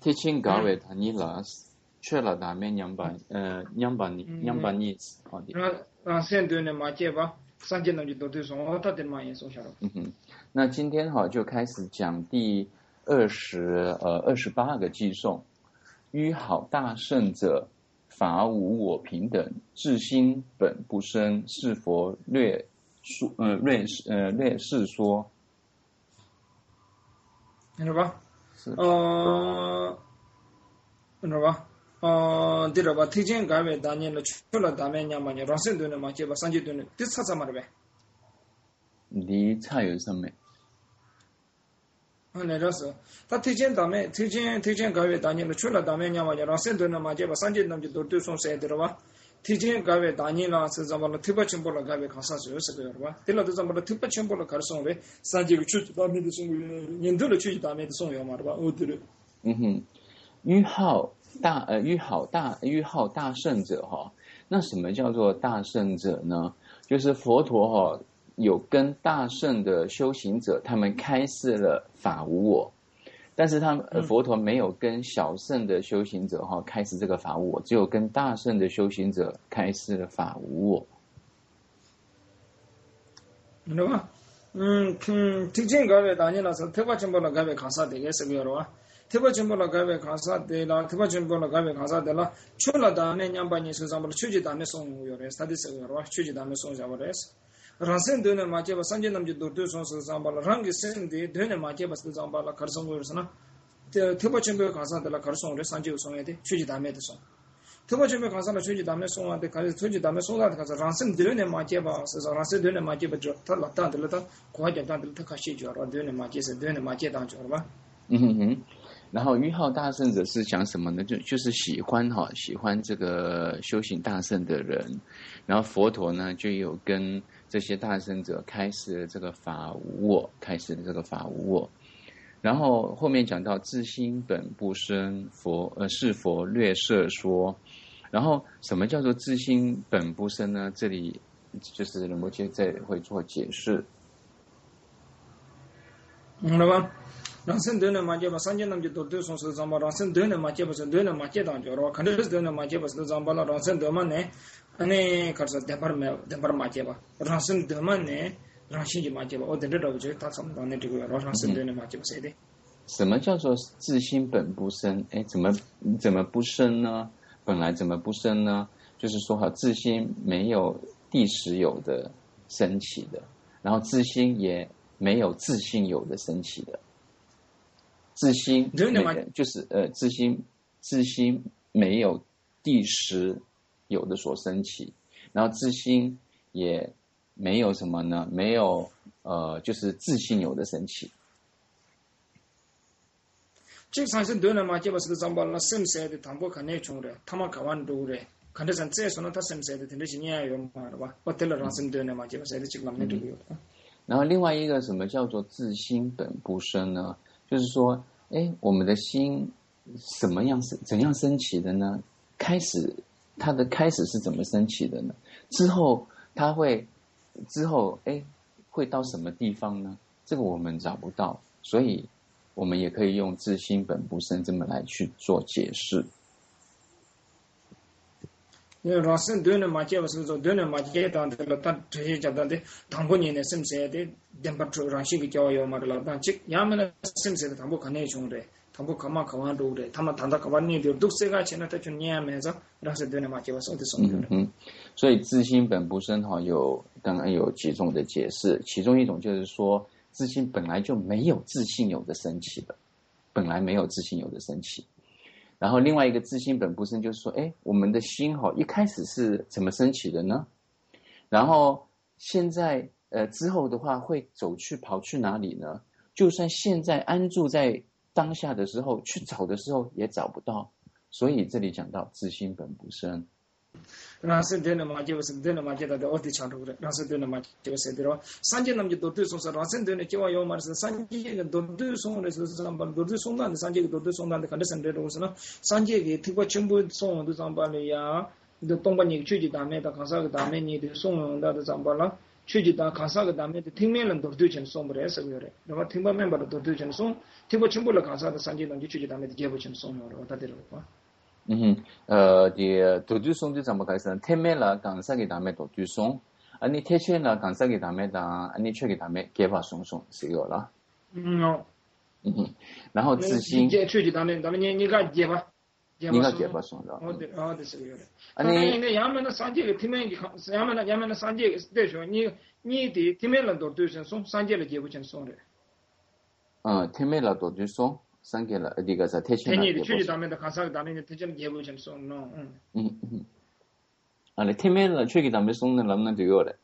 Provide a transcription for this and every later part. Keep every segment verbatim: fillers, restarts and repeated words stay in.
teaching gawe danilas chela dame nyamba呃 nyamba ni nyamba ni 好的。 那现对呢嘛接吧，三件东西都对送，他的嘛也送下了。 嗯哼，那今天哈就开始讲第二十呃二十八个寄颂。于好大圣者，法无我平等，自心本不生，是佛略说呃略呃略示说。 明白吧？呃，明白吧？呃，对了吧？提前改为当年了，去了当年娘嘛，你让谁对呢嘛？接吧，三级对呢，这差什么的呗？ 你差有什么？ 啊，那就是他提前当年，提前提前改为当年了，去了当年娘嘛，你让谁对呢嘛？接吧，三级那就都对送谁的了吧？提前改为当年了，是怎么了？特别全部了改为看啥子是个吧？对了，都怎么了？特别全部了开始送呗，三级个去当年的送，年头了去当年的送要嘛，对吧？哦对了。 嗯哼，于好大呃于好大于好大圣者哈，那什么叫做大圣者呢？就是佛陀哈有跟大圣的修行者他们开示了法无我，但是他们、呃、佛陀没有跟小圣的修行者哈开示这个法无我，只有跟大圣的修行者开示了法无我。 明白吧？嗯嗯，提前改为当年了是特别全部了改为看啥的个是个了吧？特别全部了改为看啥的了，特别全部了改为看啥的了。去了当年两百年是怎么了？去去当年送有的，他的是个了吧？去去当年送下不的是。让生对呢嘛，结果三年那么就都都送是怎么了？让个生的对呢嘛，结果是怎么了？开始送有是呢？这特别全部看啥的了？开始送的三就送的，去去当年的送。特别全部看啥了？去去当年送啊的，开始去去当年送啊的，开始让生对呢嘛，结果是说让生对呢嘛，结果就他老当的了，他快点当的了，他开始就了，对呢嘛，就是对呢嘛，结当就了吧？ 嗯哼哼。然后于好大圣者是讲什么呢？就就是喜欢哈，喜欢这个修行大圣的人。然后佛陀呢，就有跟这些大圣者开始了这个法无我，开始了这个法无我。然后后面讲到自心本不生，佛呃是佛略摄说。然后什么叫做自心本不生呢？这里就是仁波切再会做解释。 明白吧？让生对呢嘛，结果三年那么就都都送是怎么？让生对呢嘛，结果是对呢嘛，结当就了，肯定是对呢嘛，结果是怎么了？让生对嘛呢？那开始等会儿没等会儿嘛结吧，让生对嘛呢？让心就嘛结吧，我等着着就他怎么当的这个，让生对呢嘛结吧谁的？ 什么叫做自心本不生？哎，怎么怎么不生呢？本来怎么不生呢？就是说哈，自心没有第十有的升起的，然后自心也没有自性有的升起的。自心就是呃，自心自心没有第十有的所升起，然后自心也没有什么呢？没有呃，就是自性有的升起。 这三生对了嘛？结果是怎么了？生谁的谈不可内穷的，他们看完多的，看得上这说呢，他生谁的，听得是年有嘛的吧？我得了让生对了嘛？结果谁的这个没这个有。 然后另外一个什么叫做自心本不生呢？就是说，哎，我们的心什么样是怎样升起的呢？开始它的开始是怎么升起的呢？之后它会之后哎会到什么地方呢？这个我们找不到，所以我们也可以用自心本不生这么来去做解释。 因为让生对了嘛，结果是说对了嘛，结当的了，但这些讲的的，当过年的生谁的，等不住让心给教育嘛的了，但这伢们的生谁的，他不可内穷的，他不可嘛可完多的，他们谈到可完你的，都世界前呢，他就年没着，让生对了嘛，结果说的送的。 嗯，所以自心本不生哈，有当然有几种的解释，其中一种就是说，自心本来就没有自性有的升起的，本来没有自性有的升起。然后另外一个自心本不生，就是说，哎，我们的心哈一开始是怎么升起的呢？然后现在呃之后的话会走去跑去哪里呢？就算现在安住在当下的时候，去找的时候也找不到。所以这里讲到自心本不生。 让生对了嘛，结果是对了嘛，结到的我的强度的，让生对了嘛，结果是对了。三界那么就都对送是让生对了，结果要么是三界个都对送的是上班，都对送单的三界个都对送单的，看得生对东西呢。三界个听过全部送都上班了呀，都东半年去的大妹的，看啥个大妹你的送的都上班了。 취지다 가사가 다음에 팀면은 도르드chen sombre 서거래 내가 팀바 멤버도 도르드chen 송 팀바 첨불로 가사도 산지는 취지 다음에 제보chen som으로 다들어 봐 嗯呃的多句松就怎么开始天面了港上给他们多句松啊你天线了港上给他们的啊你却给他们给把松松是有了嗯哦嗯然后自信这취지 다음에 다음에你你看接吧你个给把松了哦对哦对是有的啊你那야만은 산지에 팀면 야만은 야만은 산지에 대셔 니 니디 팀면은 도르드chen 송 산지에 제보chen 송래 어天面了多句松三给了这个是天线了 괜히 취지 다음에 가사가 다음에 대전 제보chen 송 no 음 嗯嗯啊你天面了却给他们松的能不能就有了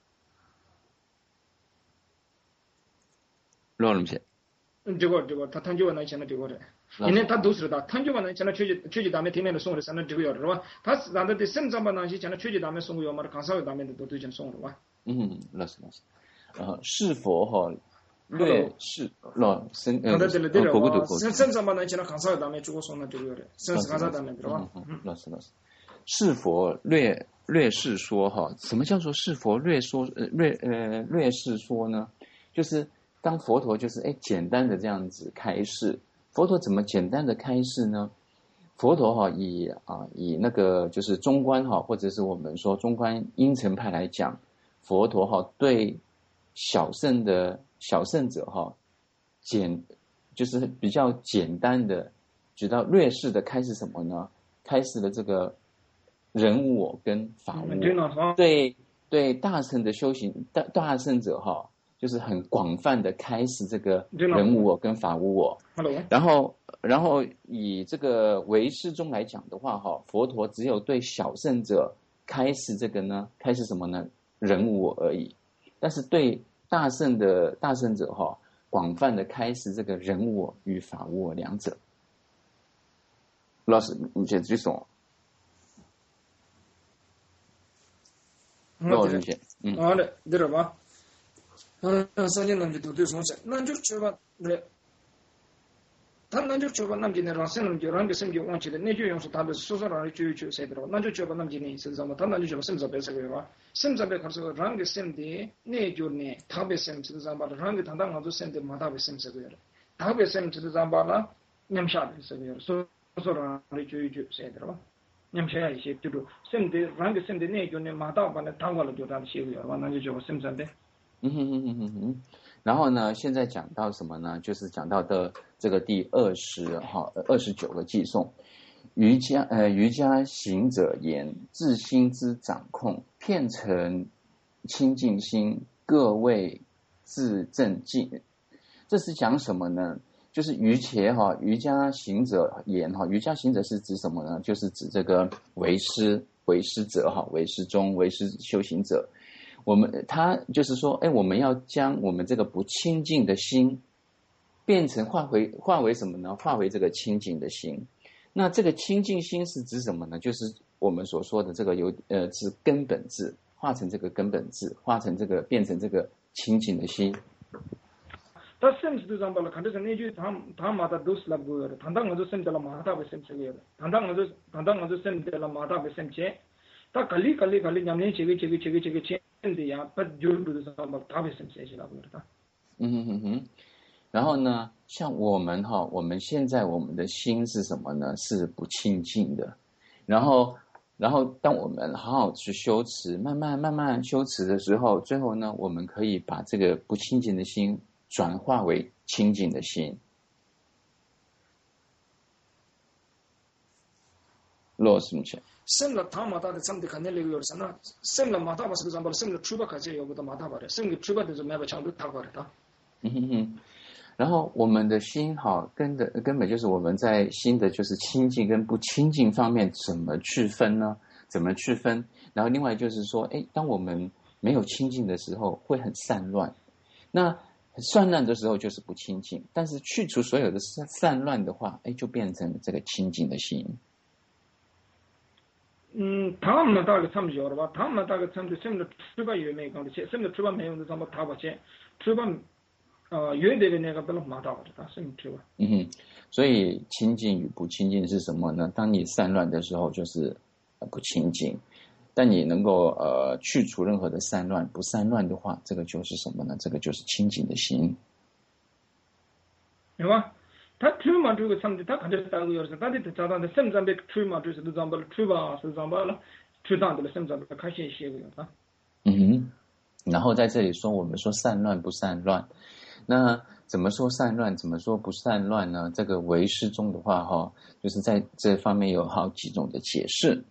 乱了些 저거 저거 다 탄조가 나 있잖아 저거래 얘네 다 도스르다 탄조가 나 있잖아 취지 취지 다음에 팀면은 송을 사는 저거요 다 나한테 셈잡아 나시 있잖아 취지 다음에 송고 요말 가사가 다음에 도르드chen 송으로 와 嗯老师老师呃是否哈略是老生呃国国的国 셈잡아 있잖아 가사가 다음에 주고 송나 저거래 셈 가사 다음에 들어와 老师老师是否略略是说哈什么叫做是否略说呃略呃略是说呢就是当佛陀就是哎简单的这样子开示佛陀怎么简单的开示呢佛陀哈以啊以那个就是中观哈或者是我们说中观因乘派来讲佛陀哈对小圣的小圣者哈简就是比较简单的知道略示的开始什么呢开始了这个人无我跟法无我对对大圣的修行大大圣者哈就是很广泛的开始这个人无我跟法无我然后然后以这个唯识中来讲的话哈佛陀只有对小圣者开始这个呢开始什么呢人无我而已但是对大圣的大圣者哈广泛的开始这个人无我与法无我两者老师你先举手老师先嗯好的들어봐 아, 사진 남기도 되소서. 난저 줘봐. 그래. 단 난저 줘봐 남기네 라센은 저랑 생기 원치데 내주 용서 답을 소소라를 주주 세더라. 난저 줘봐 남기네 있어서 뭐 단난저 줘봐 심사배서 그래봐. 심사배 가서 랑게 셈디 내주네 답에 셈스 잠바라 랑게 단단 가서 셈디 마답에 셈서 그래. 답에 셈스 잠바라 냠샤에서 그래. 소소라를 주주 세더라. 냠샤야 이제 또 셈디 랑게 셈디 내주네 마답에 당과를 줘다 시고요. 난저 줘봐 심사배 嗯哼哼哼哼哼，然后呢，现在讲到什么呢？就是讲到的这个第二十哈二十九个偈颂，瑜伽呃瑜伽行者言：自心之掌控，遍成清净心，各为自正净。这是讲什么呢？就是瑜伽哈瑜伽行者言哈瑜伽行者是指什么呢？就是指这个为师为师者哈为师中为师修行者。我们他就是说哎我们要将我们这个不清净的心变成化回化为什么呢化为这个清净的心那这个清净心是指什么呢就是我们所说的这个有呃是根本质化成这个根本质化成这个变成这个清净的心 다 셈스도 잠발라 간데서 내주 다음 다음마다 도스라 보여 단당어도 셈들라 마다베 셈세요 단당어도 단당어도 셈들라 마다베 셈체 다 갈리 갈리 갈리 냠네 제게 제게 제게 제게嗯哼哼，然后呢，像我们哈，我们现在我们的心是什么呢？是不清净的。然后，然后当我们好好去修持，慢慢慢慢修持的时候，最后呢，我们可以把这个不清净的心转化为清净的心。罗什么钱？ semla tamata de samde kanele yorsana semla mata bas example semla chuba kaje yobuda mata bare semla chuba de meba changdu ta bare ta 嗯哼哼然后我们的心哈根的根本就是我们在心的就是清净跟不清净方面怎么区分呢怎么区分然后另外就是说诶当我们没有清净的时候会很散乱那散乱的时候就是不清净但是去除所有的散乱的话诶就变成这个清净的心 음, 다음 나다가 참 좋아라. 다음 나다가 참 semla chuba yume 가는데 semla chuba 매운데 좀 타바체. chuba 어 유대에 내가 별로 마다버다. semla chuba. 嗯哼所以清净与不清净是什么呢当你散乱的时候就是不清净但你能够呃去除任何的散乱，不散乱的话，这个就是什么呢？这个就是清净的心。 对吧？他出嘛这个上的，他看着大个样子，他的早上的身上被出嘛就是那张巴了，出吧是张巴了，出上的了身上的看些些个样子。 嗯哼，然后在这里说我们说散乱不散乱，那怎么说散乱，怎么说不散乱呢？这个唯识中的话哈、哦，就是在这方面有好几种的解释。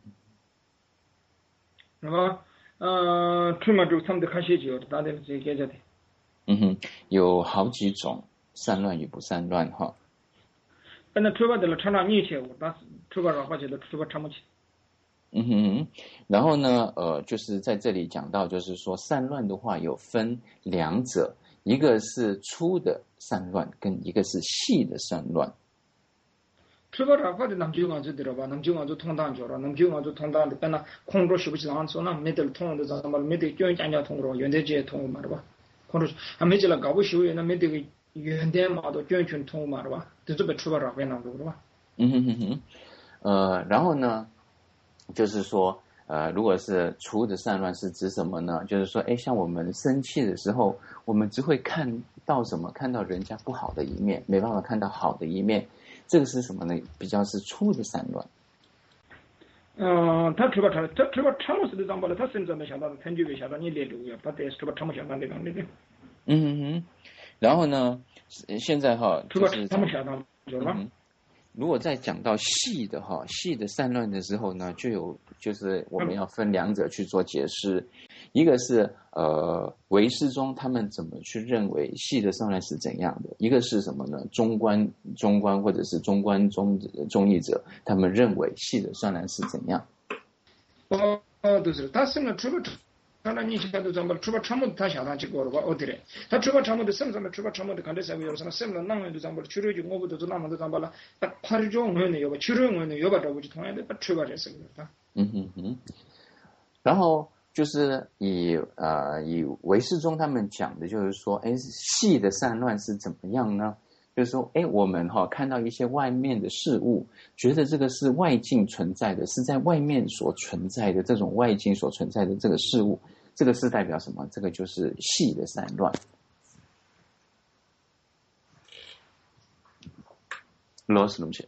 是吧？呃，出嘛就他们的看些些，大的这些的。 嗯哼，有好几种散乱与不散乱哈、哦。 本来出吧的了，常常你去，但是出吧上或者都出吧常不去。 嗯哼，然后呢，呃，就是在这里讲到，就是说散乱的话有分两者，一个是粗的散乱，跟一个是细的散乱。 出吧上或者南京啊就对了吧？南京啊就通当去了，南京啊就通当的，本来空中是不是上说那没得通的，咱们没得卷讲讲通了，原来这通嘛，对吧？空中还没得了搞不修那没得个原点嘛，都卷圈通嘛，对吧？就这边出吧上会那个，对吧？ 嗯哼哼哼，呃，然后呢，就是说，呃，如果是粗的散乱是指什么呢？就是说，哎，像我们生气的时候，我们只会看到什么？看到人家不好的一面，没办法看到好的一面。这个是什么呢？比较是粗的散乱。 嗯，他出吧长，他出吧长了是的，咱把了，他身上没想到，他就没想到你来留呀，他得出吧长不想到那个那个， 嗯哼哼，然后呢，现在哈， 出吧就是讲， 长不想到，知道吧？ 嗯哼。如果在讲到细的哈，细的散乱的时候呢，就有就是我们要分两者去做解释，一个是呃唯识中他们怎么去认为细的散乱是怎样的，一个是什么呢？中观中观或者是中观中中义者，他们认为细的散乱是怎样？ 哦哦，都是，他身上出吧长了，你现在都咱们出吧长么他想他去过了吧？哦对嘞，他出吧长么的身上面出吧长么的看这啥个样子？身上哪样都咱们出了就我不都是哪么都咱们了，他快点就我们有吧，出了我们有吧，这不就同样的，他出吧这是个样子。 嗯哼哼，然后就是以呃以唯识中他们讲的就是说，哎，细的散乱是怎么样呢？就是说，哎，我们哈、哦、看到一些外面的事物，觉得这个是外境存在的，是在外面所存在的这种外境所存在的这个事物，这个是代表什么？这个就是细的散乱。lost 东西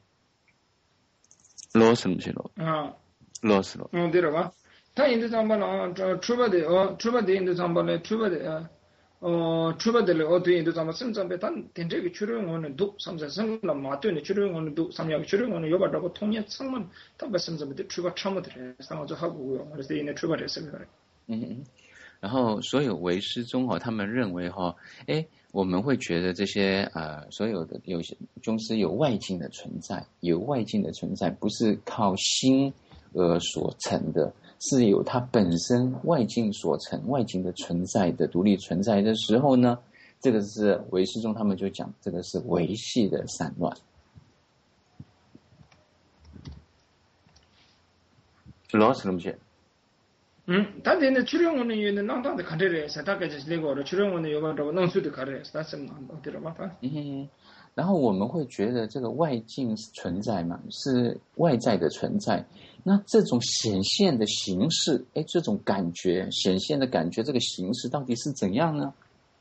，lost 东西了， 啊， lost 了。 嗯，对了吧？他印的咱们了，这出吧的哦，出吧的印的咱们了，出吧的啊。어 추바들 어디에도 아마 심점에 단 된적이 추르는 도 삼자 생각 마트에 추르는 도 삼야 추르는 요바라고 통해 상만 답 심점에 추바 참을 상어도 하고요. 그래서 이내 추바를 했습니다. 嗯，然后所有唯识中哈、哦，他们认为哈、哦，哎，我们会觉得这些呃所有的有些宗师有外境的存在，有外境的存在，不是靠心而所成的。是有它本身外境所成、外境的存在的独立存在的时候呢，这个是唯识中他们就讲这个是唯系的散乱。lost 了没？ 음, 다들 출연원은 얘는 나한테 가르래. 사다까지 내고 출연원은 요바라고 능수도 가르래. 다스는 어디로 봐. 嗯，然后我们会觉得这个外境存在嘛，是外在的存在。那这种显现的形式，哎，这种感觉显现的感觉，这个形式到底是怎样呢？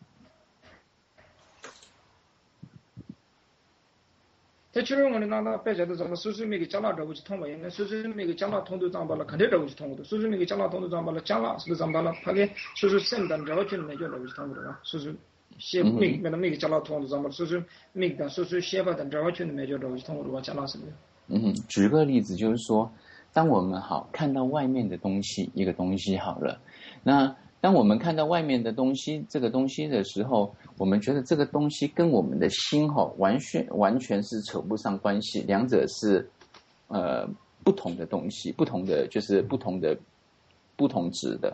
在출연원은 나나 빼자도 좀 수수미기 잘라라고 통과했네. 수수미기 잘라 통도 잠발라 간대라고 통도. 수수미기 잘라 통도 잠발라 잘라 수수 잠발라 파게 수수 셈단 저거는 내줘라고 통도라. 수수 시미기 매미기 잘라 통도 잠발 수수 미기다 수수 시바단 저거는 내줘라고 통도라 잘라습니다. 嗯，举个例子，就是说，当我们好看到外面的东西，一个东西好了，那当我们看到外面的东西，这个东西的时候，我们觉得这个东西跟我们的心哈、哦，完全完全是扯不上关系，两者是呃不同的东西，不同的就是不同的不同质的，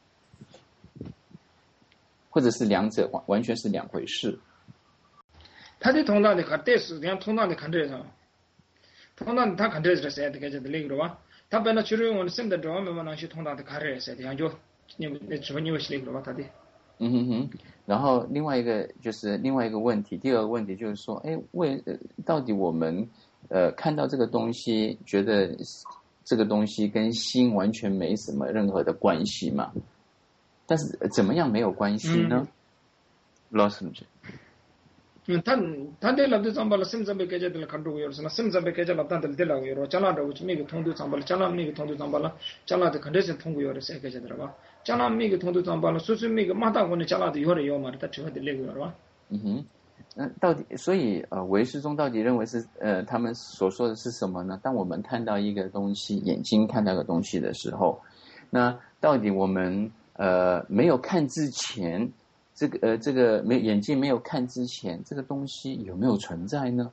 或者是两者完完全是两回事。 他的通道的看电视，像通道的看这上。通道他看这是谁的？这个例子吧。他本来출연원 셈的着面嘛，那些通道的看这谁的？像就你们那什么你们是例子吧？他的。 嗯哼哼，然后另外一个就是另外一个问题，第二个问题就是说，哎，为、呃、到底我们呃看到这个东西，觉得这个东西跟心完全没什么任何的关系嘛。但是怎么样没有关系呢？老师， 嗯，他他对了对上巴了，甚至被给这的看住有什么，甚至被给这了，但是对了有，将来的我去每个通都上巴了，将来每个通都上巴了，将来的肯定是通过有的谁给这的了吧？将来每个通都上巴了，所以每个马大国的将来的有的有嘛的，他只会的那个有吧？ 嗯哼，那到底所以呃，唯识宗到底认为是呃，他们所说的是什么呢？当我们看到一个东西，眼睛看到一个东西的时候，那到底我们呃没有看之前。这个呃，这个没眼睛没有看之前，这个东西有没有存在呢？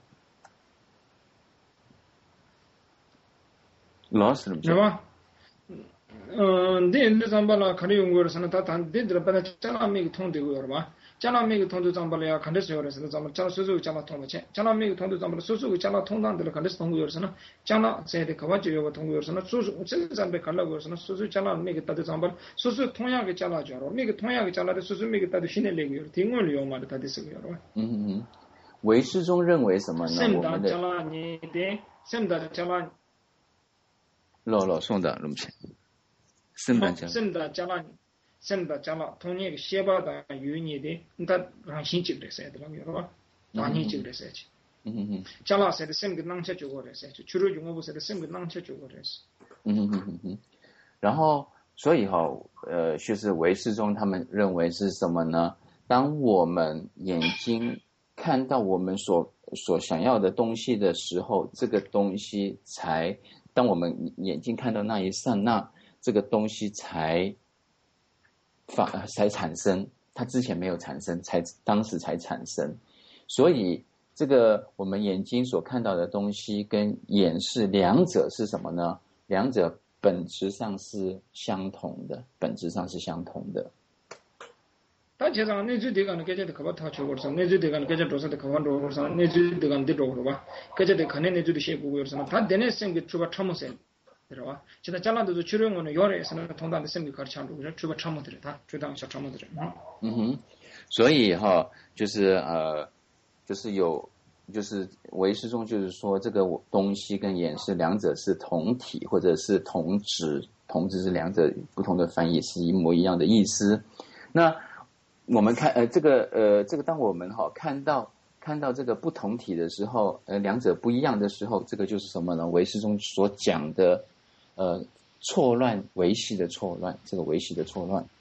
老师， 是吧？嗯，对，那上巴了，看的用过的是那他谈对的了，把它将来每个通都有了吧？将来每个通都上巴了呀，看的是有的是那咱们将来所有将来通的钱，将来每个通都上巴了，所有将来通当的了，看的是通过有的是那，将来谁的科学就有个通过有的是那，所有这个咱们看到过是那，所有将来每个大的上巴了，所有同样的将来就了，每个同样的将来的，所有每个大的新的那个有，听我了嘛的，他的是个有了。 嗯嗯嗯，唯识宗认为什么呢？ 我们的将来你的，什么将来？ 老老送的，那么钱。圣诞节， 圣诞节了，圣诞节了，同年个写吧的有年的，你看让新旧的赛的了，有吧？让新旧的赛去。 嗯嗯嗯。 节了赛的什么个囊切就过来赛去，除了用我不赛的什么个囊切就过来是。 嗯嗯嗯嗯。然后，所以哈、哦，呃，就是唯识宗他们认为是什么呢？当我们眼睛看到我们所所想要的东西的时候，这个东西才，当我们眼睛看到那一刹那。这个东西才发才产生，它之前没有产生，才当时才产生。所以，这个我们眼睛所看到的东西跟眼识两者是什么呢？两者本质上是相同的，本质上是相同的。 大体上，你最这个呢，给这的可不他去过上，你最这个呢，给这多少的可不多过上，你最这个的多过吧？给这的可能你最的写过过上，他等于生个出个什么生？들어와. 지금 잘라도 출연은 요래에서는 통단의 셈이 가르치는 거죠. 주가 참모들 다 주당 小 참모들. 嗯哼，所以哈，就是呃，就是有，就是唯识宗就是说这个东西跟眼识两者是同体或者是同质，同质是两者不同的翻译是一模一样的意思。那我们看呃这个呃这个当我们哈看到看到这个不同体的时候，呃两者不一样的时候，这个就是什么呢？唯识宗所讲的。呃，错乱维系的错乱，这个维系的错乱。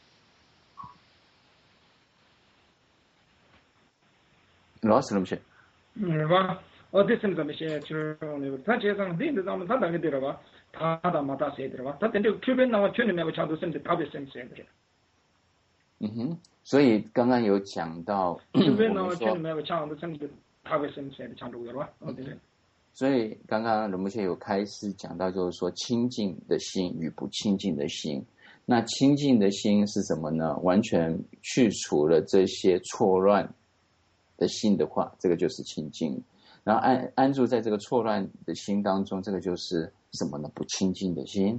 老师，不是？ 嗯，吧，我这是怎么写？就是那他街上领的咱们他那个对了吧？他他嘛他写的吧？他等这区别那么圈里面我强度甚至特别深写的。 嗯哼，所以刚刚有讲到， 区别那么圈里面我强度甚至特别深写的强度有吧？哦，对。 所以刚刚仁波切有开始讲到，就是说清净的心与不清净的心。那清净的心是什么呢？完全去除了这些错乱的心的话，这个就是清净。然后安安住在这个错乱的心当中，这个就是什么呢？不清净的心。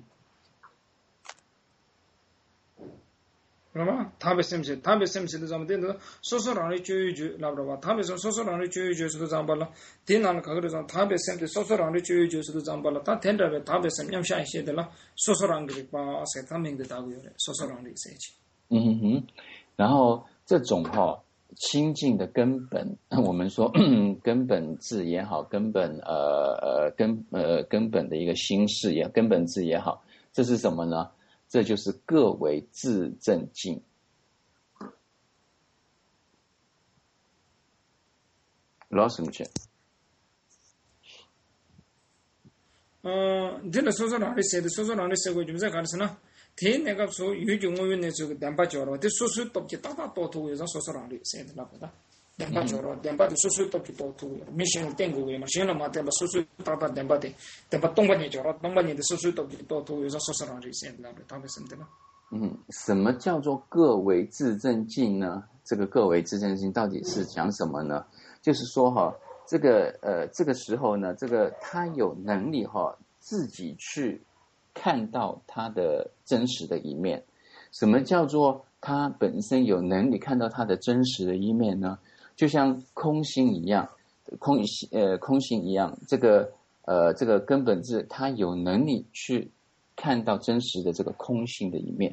그러면 답에 셈시 답에 셈시도 잠든데 소소랑이 주의주 라브라바 답에서 소소랑이 주의주에서도 잠발라 디난 가그래서 답에 셈데 소소랑이 주의주에서도 잠발라 다 텐더베 답에 셈 냠샤이시데라 소소랑이 바 세타밍데 다고요 소소랑이 세지 嗯哼哼，然后这种哈、哦、清净的根本，我们说根本质也好，根本呃呃根呃根本的一个心事也根本质也好，这是什么呢？这就是各为自正境。老师，무슨？ 어, 근데 소소랑이 세데 소소랑이 세고 좀 생각하시나? 대 내가 소 유중의원에 저거 담바죠로. 대 소소 똑지 따다 또 두고서 소소랑이 세데나 보다. 담바죠로. 담바도 소소 똑지 또 두고. 미션 땡고고 마신은 마테 소소 따다 담바데. 담바 동반이죠로. 동반인데 소소 똑지 또 두고서 소소랑이 세데나 보다. 답했습니다. 嗯，什么叫做各为自正境呢？这个各为自正境到底是讲什么呢？就是说哈，这个呃这个时候呢，这个他有能力哈自己去看到他的真实的一面。什么叫做他本身有能力看到他的真实的一面呢？就像空心一样，空呃空心一样，这个呃这个根本智他有能力去看到真实的这个空性的一面。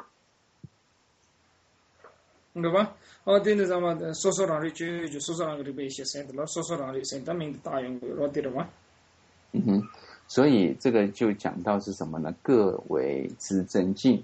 对吧？哦，对的，咱们说说让你就就说说让你被一些生的了，说说让你生的名字大用的，我对的嘛。 嗯哼，所以这个就讲到是什么呢？各为之增进，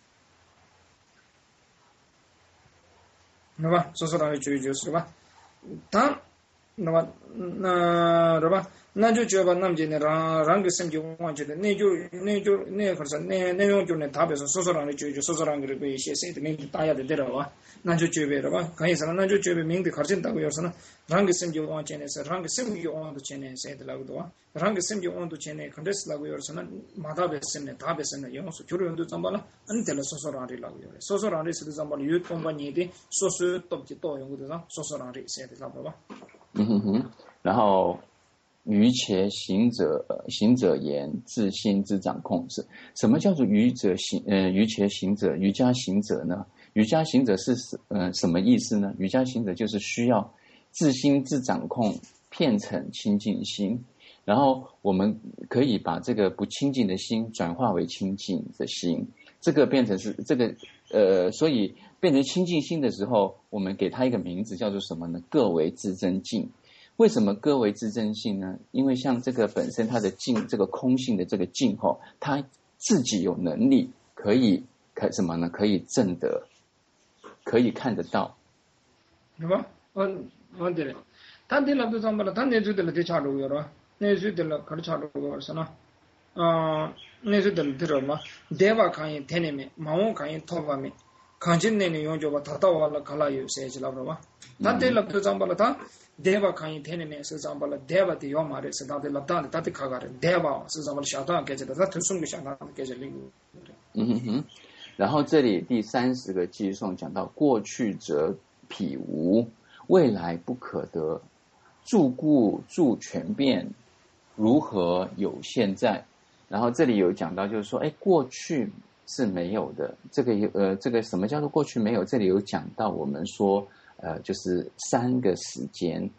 对吧？说说让你就就是吧，当。那么，那对吧？那就觉得那么今天让让个生就忘记的，那就那就那可是那那种就呢，特别是说说让你就就说说让个被一些谁的名字打压的对了吧？那就觉得对吧？可以什么？那就觉得名字考进大个有什么？让个生就忘记的是让个生就忘的钱呢？谁的那个多啊？让个生就忘的钱呢？肯定是那个有什么？马大别生的，大别生的，用说就是用的怎么了？你得了说说让的那个有的，说说让的是的怎么了？有通过你的说说都不多用的上，说说让的谁的那个吧？ 嗯哼哼，然后愚且行者，行者言自心之掌控是什么叫做愚者行？呃，愚且行者，瑜伽行者呢？瑜伽行者是呃什么意思呢？瑜伽行者就是需要自心自掌控，变成清净心，然后我们可以把这个不清净的心转化为清净的心，这个变成是这个呃，所以变成清净心的时候，我们给它一个名字叫做什么呢？各为自增净。为什么各为自增性呢？因为像这个本身它的净，这个空性的这个净吼，它自己有能力可以可什么呢？可以证得，可以看得到， 对吧？我我对了，他对了都怎么了？他那就对了，对差路有了，那就对了，可是差路有是呢？啊，那就对了，对了嘛？对吧？看一天里面，忙我看一头发面，看见那里用就把他到完了，看了有谁知道不吧？他对了都怎么了？他对吧？看一天里面是怎么了？对吧？对要嘛的是他的老大的，他的卡卡的，对吧？是怎么了？下当给这个，他推送给下当给这领悟。 嗯哼哼。然后这里第三十个偈颂讲到过去者彼无，未来不可得，住故住全变，如何有现在？然后这里有讲到就是说，哎，过去是没有的，这个呃，这个什么叫做过去没有？这里有讲到我们说呃，就是三个时间。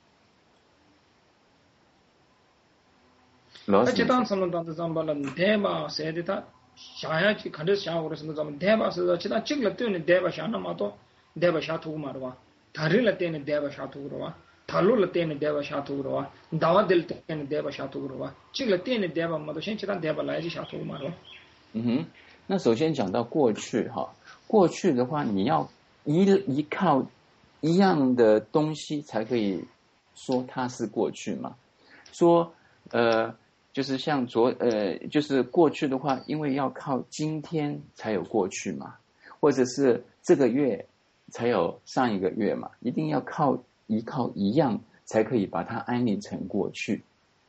而且当什么当时怎么了？对吧？谁的他？想下去，肯定想或者什么怎么对吧？是其他这个对你对吧？想那么多，对吧？下图嘛对吧？他人了对你对吧？下图对吧？他路了对你对吧？下图对吧？大瓦del对你对吧？下图对吧？这个对你对吧？嘛都先其他对吧？来就下图嘛对吧？ 嗯哼，那首先讲到过去哈，过去的话，你要依依靠一样的东西才可以说它是过去嘛。说呃。就是像昨呃，就是过去的话，因为要靠今天才有过去嘛，或者是这个月才有上一个月嘛，一定要靠依靠一样才可以把它安立成过去。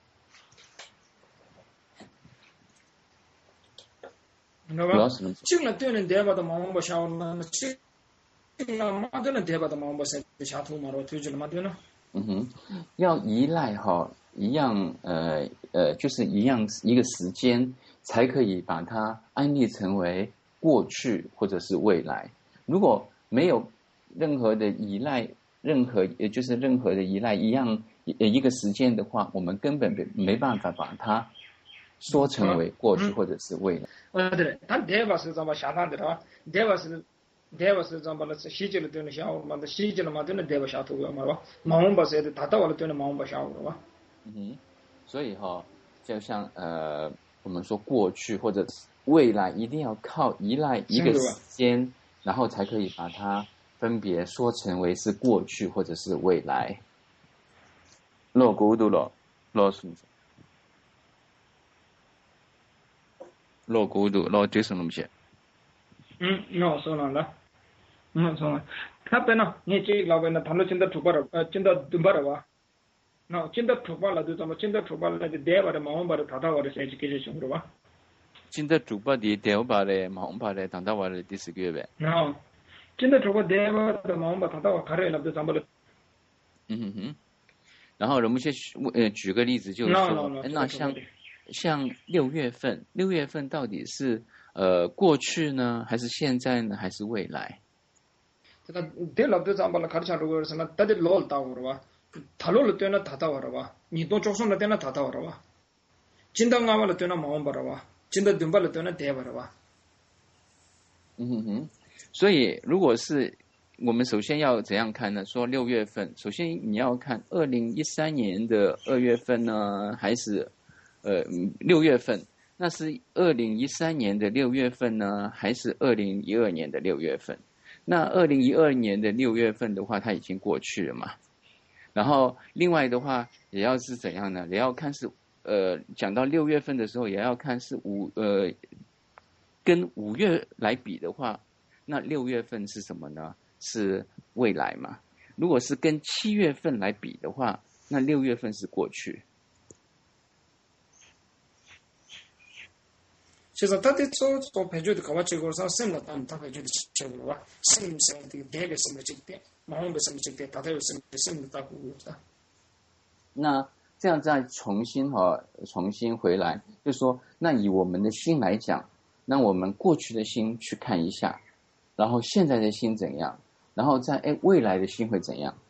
知道吧？进了对人对吧的嘛，我们下那进了嘛对人对吧的嘛，我们是下图嘛，我推荐了嘛对呢。 嗯哼，要依赖哈。一样呃呃，就是一样一个时间，才可以把它安立成为过去或者是未来。如果没有任何的依赖，任何也就是任何的依赖一样一个时间的话，我们根本没办法把它说成为过去或者是未来。 呃，对，他对吧是怎么下单的吧？对吧是。对吧？是怎么了？是细节了对了，下午嘛，的细节了嘛，对了，对吧？下图嘛，吧？忙我把谁的，他到了对了，忙我把下午了吧？ 嗯哼，所以哈、哦，就像呃，我们说过去或者未来，一定要靠依赖一个时间，然后才可以把它分别说成为是过去或者是未来。落孤独了，落什么？落孤独，落这什么东西？ 嗯，那说了的，嗯，说了，他本来你这老板呢，他们现在出发了，呃，现在准备了吧？那现在出发了，就怎么现在出发了？就对吧的，忙把的，他到我的谁去给谁送的吧？ 现在出发的对吧的，忙把的，他到我的第四个月呗。 那现在出发对吧的，忙把他到我开了，就怎么了？ 嗯哼哼。然后，我们先呃举个例子，就是说，那像像六月份，六月份到底是呃过去呢，还是现在呢，还是未来？ 这个对了，就怎么了？开始如果是那，他的老到了吧？他老了对了，他到了吧？你都做什么对了，他到了吧？ 진다 나와라 되나 마음 바라와 진다 듬발라 되나 대 바라와 嗯哼哼，所以如果是我们首先要怎样看呢？说六月份，首先你要看二零一三年的二月份呢，还是呃六月份？那是二零一三年的六月份呢，还是二零一二年的六月份？那二零一二年的六月份的话，它已经过去了嘛。然后另外的话，也要是怎样呢？也要看是呃，讲到六月份的时候，也要看是五呃，跟五月来比的话，那六月份是什么呢？是未来嘛。如果是跟七月份来比的话，那六月份是过去。 그래서 다들 또 배주도 가와치 거서 쌤나 단 다 배주도 쳐보라 쌤 쌤이 대게 쌤을 찍대 마음 쌤을 찍대 다들 쌤 쌤을 다 보고다 那这样再重新哈、哦，重新回来，就说那以我们的心来讲，那我们过去的心去看一下，然后现在的心怎样，然后在哎未来的心会怎样？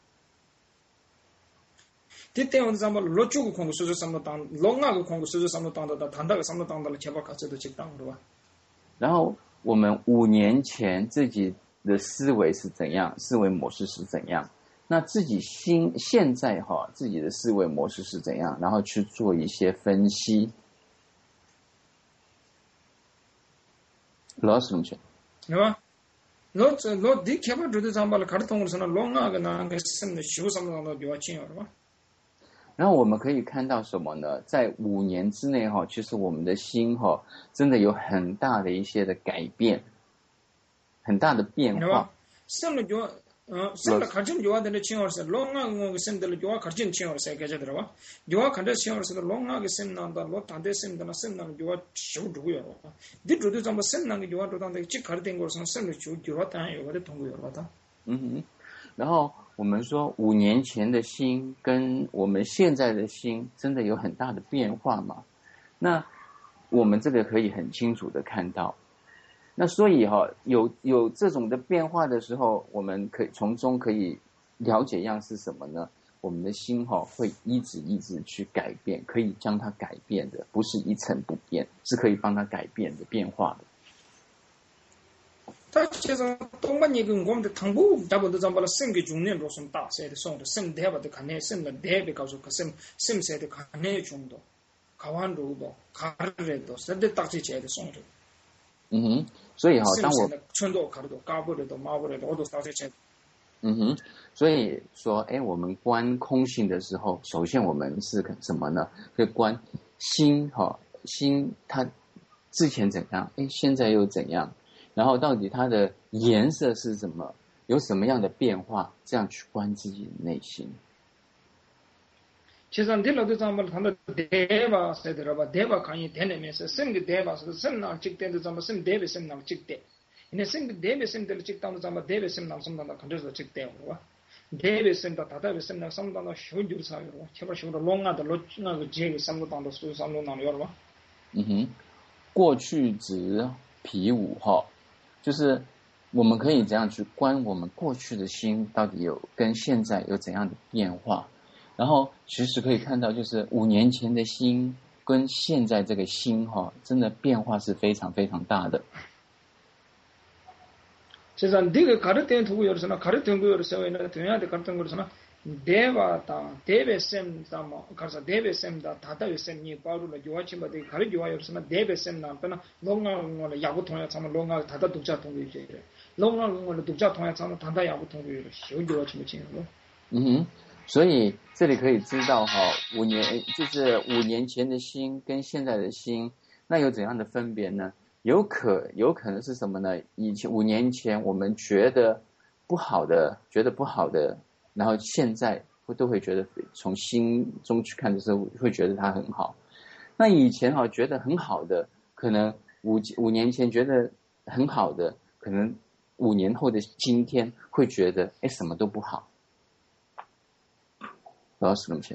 뒤때는 잠을 로추고 공부 수수 삼도 당 롱하고 공부 수수 삼도 당다 단다가 삼도 당다 제발 가서도 직당으로 와 然后我们五年前自己的思维是怎样，思维模式是怎样？那自己心现在哈、哦，自己的思维模式是怎样？然后去做一些分析。老师同学， 对吧？너 저 너 디케바 주도 잠발 가르통으로서는 롱하게 나게 쓰는 쉬고 삼도 당다 요아치요 봐 然后我们可以看到什么呢？在五年之内哈，其实我们的心哈，真的有很大的一些的改变，很大的变化。 쌤은 요 어, 쌤을 가진 요아들의 치어서 롱하고 쌤들 요아 가진 치어서 계좌 들어와. 요아 간다 치어서 롱하게 쌤 나온다. 로 단대 쌤들나 쌤나 요아 쇼 두고요. 디도도 좀 쌤나 요아도 단대 직 가르된 거서 쌤을 주 요아다 요아를 통고요. 와다. 嗯哼，然后我们说五年前的心跟我们现在的心真的有很大的变化嘛？那我们这个可以很清楚的看到。那所以哈、哦，有有这种的变化的时候，我们可以从中可以了解样是什么呢？我们的心哈、哦、会一直一直去改变，可以将它改变的，不是一成不变，是可以帮它改变的变化的。 다시서 동반 얘기는 공데 당부 잡아도 잡아라 생게 중년 로선 따세의 송도 생 대바도 간에 생가 대비 가서 그sem sem세의 간에 중도 가완로도 가르래도 세대 딱지 제의 송도 嗯哼，所以哈、哦，当我 천도 가르도 까버려도 마버려도 어도 딱지 제 嗯哼，所以说，哎，我们观空性的时候，首先我们是什么呢？是观心哈、哦，心它之前怎样，哎，现在又怎样？ 然后到底它的颜色是什么？有什么样的变化？这样去观自己的内心。 지산 딜러도 잠을 한다 대바 세더라바 대바 강이 되내면서 생게 대바서 sem날 직대도 잠을 sem 대베 sem날 직대 이네 생게 대베 sem들 직당도 잠을 대베 sem날 섬단다 간저서 직대요 와 대베 sem다 다다베 sem날 섬단다 쇼줄 사요 제발 쇼로 롱아도 로치나고 제게 삼도단도 수 삼도나요 여러분 嗯哼，过去值皮五哈，就是我们可以这样去观我们过去的心到底有跟现在有怎样的变化。 然后其实可以看到，就是五年前的心跟现在这个心哈、哦，真的变化是非常非常大的。 제가 네가 가르쳐 두고 열어서나 가르쳐 두고 열어서 내가 동양한테 가르쳐 거서나 대바다 대베셈 담아 가서 대베셈다 다다베 셈니 바로로 요아치마데 가르쳐 열어서나 대베셈 남더나 롱나롱을 야구 통해 참아 롱나 다다 독자 통해 이제 롱나롱을 독자 통해 참아 다다 야구 통해 이제 요아치마 지는 嗯哼，所以这里可以知道哈，五年就是五年前的心跟现在的心，那有怎样的分别呢？有可有可能是什么呢？以前五年前我们觉得不好的，觉得不好的，然后现在会都会觉得从心中去看的时候，会觉得它很好。那以前哈觉得很好的，可能五五年前觉得很好的，可能五年后的今天会觉得哎什么都不好。 老师同学，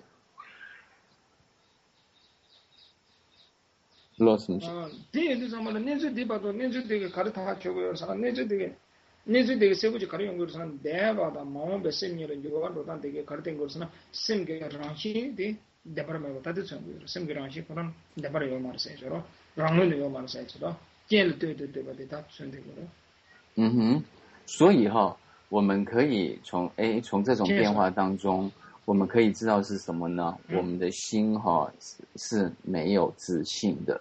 老师同学。 아, 뒤에도 정말 내주 뒤봐도 내주 되게 가르쳐 주고요. 사람 내주 되게 내주 되게 세부지 가르쳐 준 거는 내봐다 마음 배심이를 요구한 로단 되게 가르친 거는 심게 랑시 돼. 대바로 말고 다들 좀 생기랑시 그런 대바로 요 말세죠. 랑을 요 말세죠. 见了对对对吧？对他顺这个了。 嗯哼，所以哈，我们可以从哎从这种变化当中，我们可以知道是什么呢？ 嗯、 我们的心哈是是没有自信的，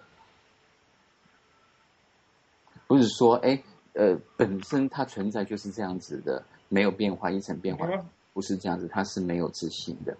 不是说哎呃本身它存在就是这样子的，没有变化，一成变化，不是这样子，它是没有自信的。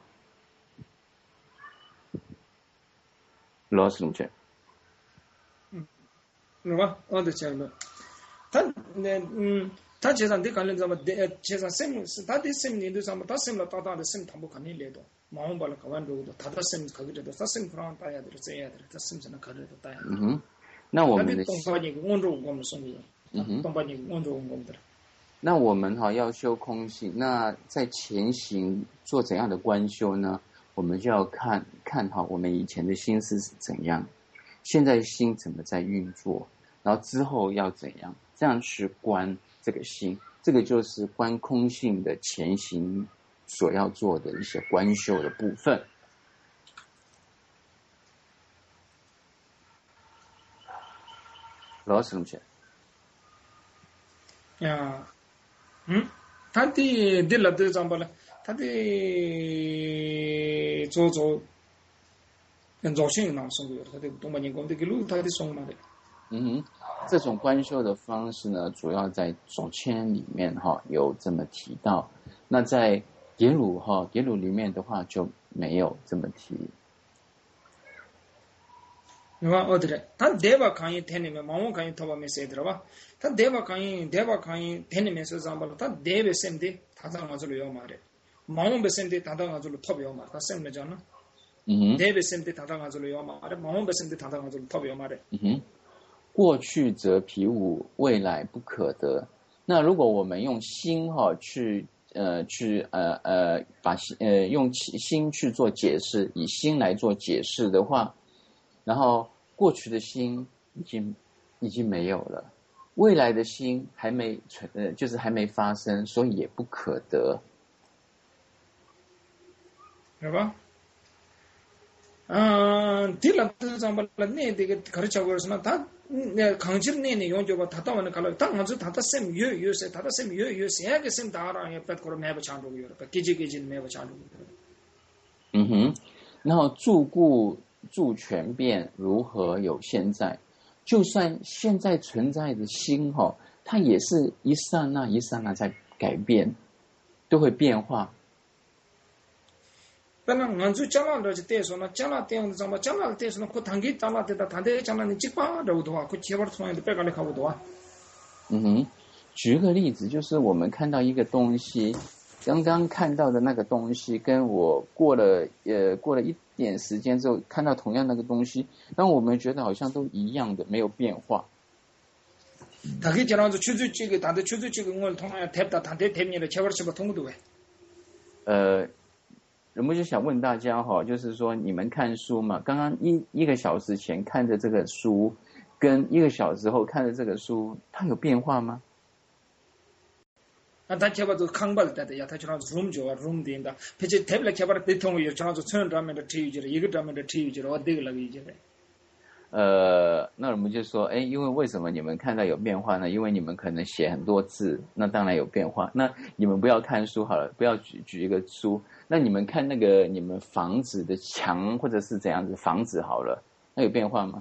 罗斯同学， 嗯，那么我的讲了，他那嗯。他제산대 관련 좀 제산 셈 다들 셈 니도 좀 다셈라 다다데 셈 담보 관련 레도 마음 발라 가만도 다다 셈 거기도 다셈 그런 따야 돼 써야 돼 다셈 저는 거기도 따야 돼. 嗯哼，那我们的东方人温柔我们送的，嗯哼，东方人温柔我们的。 那我们哈要修空性，那在前行做怎样的观修呢？我们就要看看哈我们以前的心思是怎样，现在心怎么在运作，然后之后要怎样，这样去观这个心，这个就是观空性的前行所要做的一些观修的部分。老师同学， 呀，嗯，他的的了的怎么了？他的做做跟造型那送的，他的东北人讲的个路，他的送嘛的。 嗯哼，这种观修的方式呢，主要在总签里面哈有这么提到，那在耶鲁哈耶鲁里面的话就没有这么提。 누가 어디래? 다 대바 강이 되면 마음 강이 더바면 세더라. 다 대바 강이 대바 강이 되면서 잠발 다 대베 셈데 다당 가지고 요 말에. 마음 베셈데 다당 가지고 톱요 말. 다 셈매잖아. 음. 대베 셈데 다당 가지고 요 말에. 마음 베셈데 다당 가지고 톱요 말에. 嗯哼，过去则皮物，未来不可得。那如果我们用心哈、哦、去呃去呃呃把呃用心去做解释，以心来做解释的话，然后过去的心已经已经没有了，未来的心还没存呃就是还没发生，所以也不可得。 对吧？아, 딜라도 잠발 네 되게 가르쳐 버렸으나 다 강질 내내 용조가 다다만 갈라 딱 먼저 다다 셈 요요세 다다 셈 요요세 야게 셈 다라 에 뺏고 매버 찬도 요 기지 기지 매버 찬도 嗯哼，然后住故住全变如何有现在？就算现在存在的心哈、哦，它也是一刹那一刹那在改变，都会变化。 그러나 먼저 잘라도 때서나 잘라 때는 정말 잘라 때서는 그 단계 잘라 때다 단계 잘라는 직방으로도 와. 그 제발 통해도 빼갈래 가고도 와. 嗯哼，举个例子，就是我们看到一个东西，刚刚看到的那个东西，跟我过了呃过了一点时间之后看到同样那个东西，让我们觉得好像都一样的，没有变化。 단계 잘라서 추주찌개 단계 추주찌개 걸 통해 탭다 단계 탭니를 제발 제발 통도 왜. 呃。 人们就想问大家哈，就是说你们看书嘛，刚刚一一个小时前看的这个书，跟一个小时后看的这个书，它有变化吗？ 아, 다 개발도 강발 때다. 야, 다 저런 룸 좋아, 룸 된다. 배치 탭let 개발 대통령이 저런 저런 라면을 티유지를 이거 라면을 티유지를 어디가 라기지? 呃，那我们就说，哎，因为为什么你们看到有变化呢？因为你们可能写很多字，那当然有变化。那你们不要看书好了，不要举举一个书。那你们看那个你们房子的墙或者是怎样子房子好了，那有变化吗？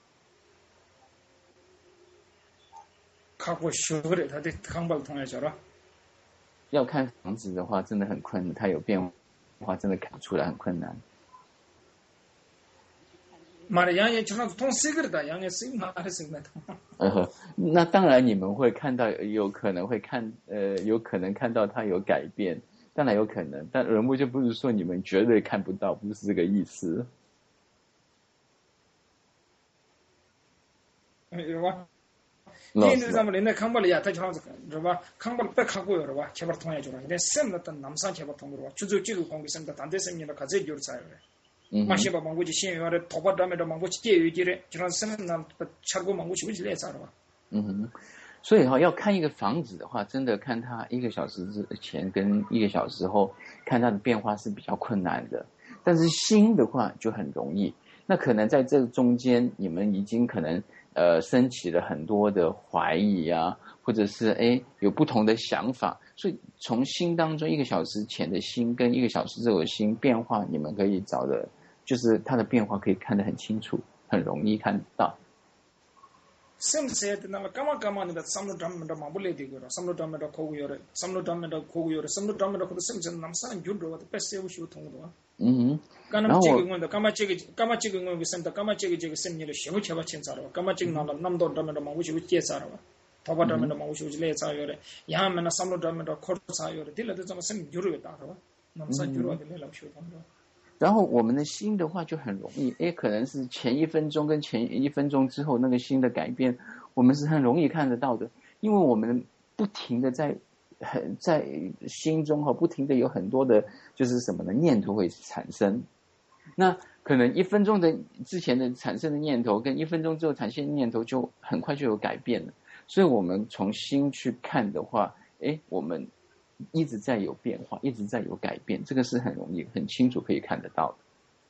갖고 쉬어래, 다들 강발 통해서라. 要看房子的话，真的很困难，它有变化，真的看出来很困难。 말에 양에 저런 통 쓰거다 양에 쓰기 말에 쓰면 呃，那当然你们会看到，有可能会看，呃，有可能看到它有改变，当然有可能，但人物就不是说你们绝对看不到，不是这个意思。 이리 와. 얘들 사람들 옛날 강발이 야타 저런 봐. 강발 백 하고 여러 봐. 제발 통해 줘라. 근데 쌤 같은 남산 제발 통으로 와. 주주 지구 공기 쌤다 단대 쌤이나 가제 줄 사요. 마시바 망고지 신유아래 도바담에도 망고지 떼유지래 저런 쓰는 남 차고 망고지 위지래 살아. 嗯哼，所以哈、哦，要看一个房子的话，真的看它一个小时之前跟一个小时后看它的变化是比较困难的。 但是心的话就很容易。那可能在这中间，你们已经可能呃升起了很多的怀疑啊，或者是哎有不同的想法，所以从心当中一个小时前的心跟一个小时之后的心变化，你们可以找的，就是它的变化可以看得很清楚，很容易看到。 sim se de na kama kama ni da samlo dam da mabule de go samlo dam da ko yore samlo dam da ko yore samlo dam da ko sim sim nam sa judo wa pesse u shu thong do 嗯， kanam chi go da kama chi kama chi go go sim da kama chi chi sim ni le shu chaba chen sa ro kama chi na nam do dam da ma u shu che sa ro thoba dam da ma u shu le sa yore ya me na samlo dam da ko sa yore dil da zama sim juru da ro nam sa juru de le lam shu thong do 然后我们的心的话就很容易，诶，可能是前一分钟跟前一分钟之后那个心的改变，我们是很容易看得到的，因为我们不停的在很在心中哈，不停的有很多的，就是什么呢？念头会产生。那可能一分钟的之前的产生的念头，跟一分钟之后产生的念头就很快就有改变了。所以我们从心去看的话，诶，我们一直在有变化，一直在有改变，这个是很容易、很清楚可以看得到的。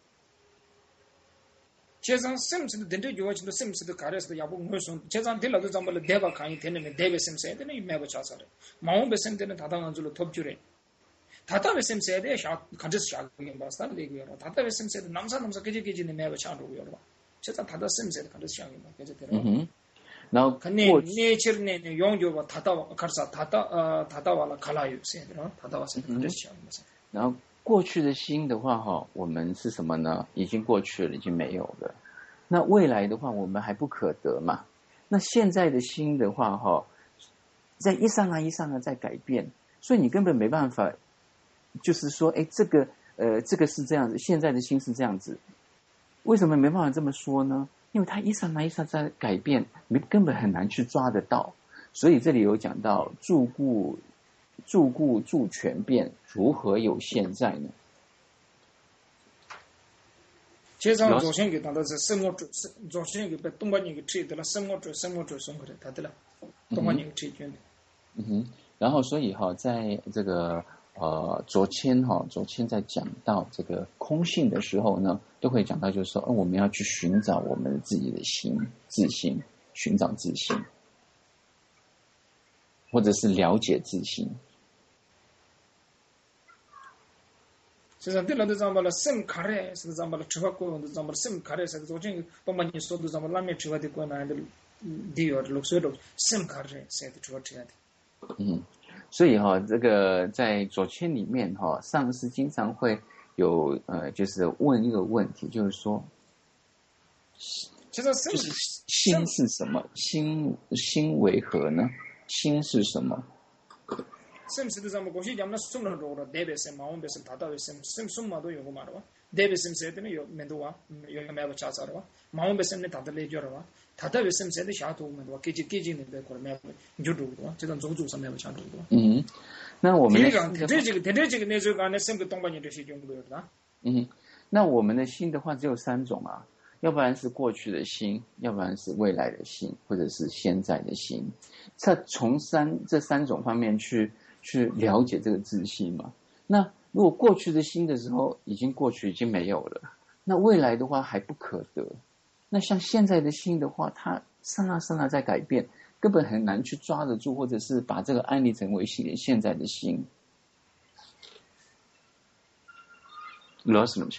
제상 셈스도 덴데 요아치도 셈스도 가레스도 야부 무슨 제상 딜라도 잠발 대바 칸이 되는 대베 셈스에 되는 이메바 차사래 마음 베셈되는 다당한 줄로 톱주래 다다베 셈스에 대해 샤 간제스 샤긴 바스다 레고요 다다베 셈스에 남사 남사 계제 계제네 메바 차로고요 제상 다다 셈스에 간제스 샤긴 바 계제 되는 嗯，然后 근데 네처네 용조바 다다 가르사 다다 다다와라 갈라요 세드라 다다와세 간제스 샤긴 바 然后过去的心的话哈，我们是什么呢？已经过去了，已经没有了。那未来的话，我们还不可得嘛。那现在的心的话哈，在一刹那一刹那在改变，所以你根本没办法，就是说，哎，这个呃，这个是这样子，现在的心是这样子，为什么没办法这么说呢？因为它一刹那一刹那在改变，你根本很难去抓得到。所以这里有讲到住故。住故住全变，如何有现在呢？ 제상 조생기 단다서 생活조생기 배 동반이 트이들라 생活生活生活다들라 동반이 트이견 嗯哼，然后所以哈，在这个呃昨天哈，昨天在讲到这个空性的时候呢，都会讲到就是说，哦，我们要去寻找我们自己的心，自心，寻找自心，或者是了解自心。 세상 들라도 잠발라 심 카레스 잠발라 추바고 잠발라 심 카레스 조징 동반이 소도 잠발라 라메 추바디 코나 디어 룩소도 심 카레스 추바티야디 嗯，所以哈，这个在左圈里面哈，上师经常会有呃，就是问一个问题，就是说，就是心是什么？心心为何呢？心是什么？ 심 시도 잠 고시 잠나 숨는 로로 데베세 마음 베세 다다베세 심 숨마도 요고 말어 데베세 세드는 요 멘도와 요 메바 차사로 마음 베세네 다들레 줘라 다다베세 세드 샤도 멘도와 계지 계지는 데 거를 메바 주도고 제가 조조 메바 차도 嗯，那我们的这这个这这个那时候干的什么东半年这些用不了的嗯，那我们的心的话只有三种啊，要不然是过去的心，要不然是未来的心，或者是现在的心。这从三这三种方面去。去了解这个自信嘛？那如果过去的心的时候已经过去，已经没有了，那未来的话还不可得。那像现在的心的话，它刹那刹那在改变，根本很难去抓得住，或者是把这个安利成为现在的心。lost 了吗？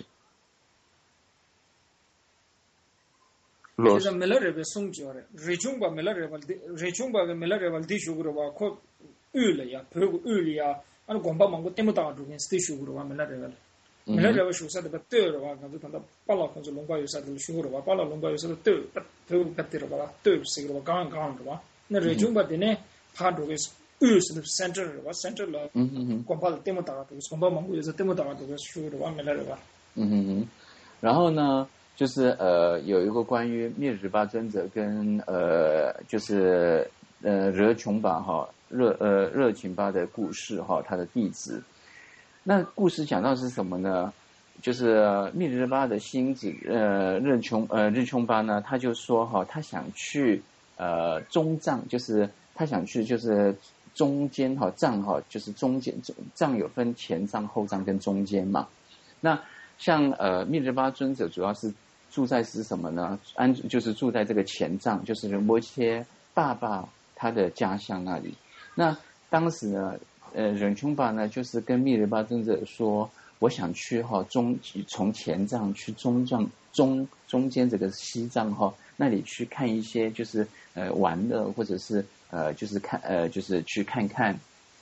그래서 멜러레베 송지어레 레중바 멜러레발 레중바가 멜러레발 디슈그로와 코 울이야 벽 울이야 아니 곰바망고 때문다 두긴 스티슈그로와 멜러레발 멜러레바 슈사데 버터와 가도 단다 팔라 콘조 롱바 유사데 슈그로와 팔라 롱바 유사데 또 벽 버터와 또 시그로와 강 강로와 네 레중바 데네 파도게 울스 센터와 센터라 곰바 때문다 두 곰바망고 유사 때문다 두 슈그로와 멜러레바 嗯哼，然后呢？就是呃，有一个关于灭日巴尊者跟呃，就是呃热琼巴哈热呃热琼巴的故事哈，他的弟子。那故事讲到是什么呢？就是灭日巴的星子呃热琼呃日琼巴呢，他就说哈，他想去呃中藏，就是他想去就是中间哈藏哈，就是中间藏有分前藏后藏跟中间嘛。那像呃密勒巴尊者主要是住在是什么呢？安就是住在这个前藏，就是仁波切爸爸他的家乡那里。那当时呢，呃仁琼巴呢就是跟密勒巴尊者说，我想去哈、哦、中从前藏去中藏中中间这个西藏哈、哦、那里去看一些就是呃玩乐或者是呃就是看呃就是去看看。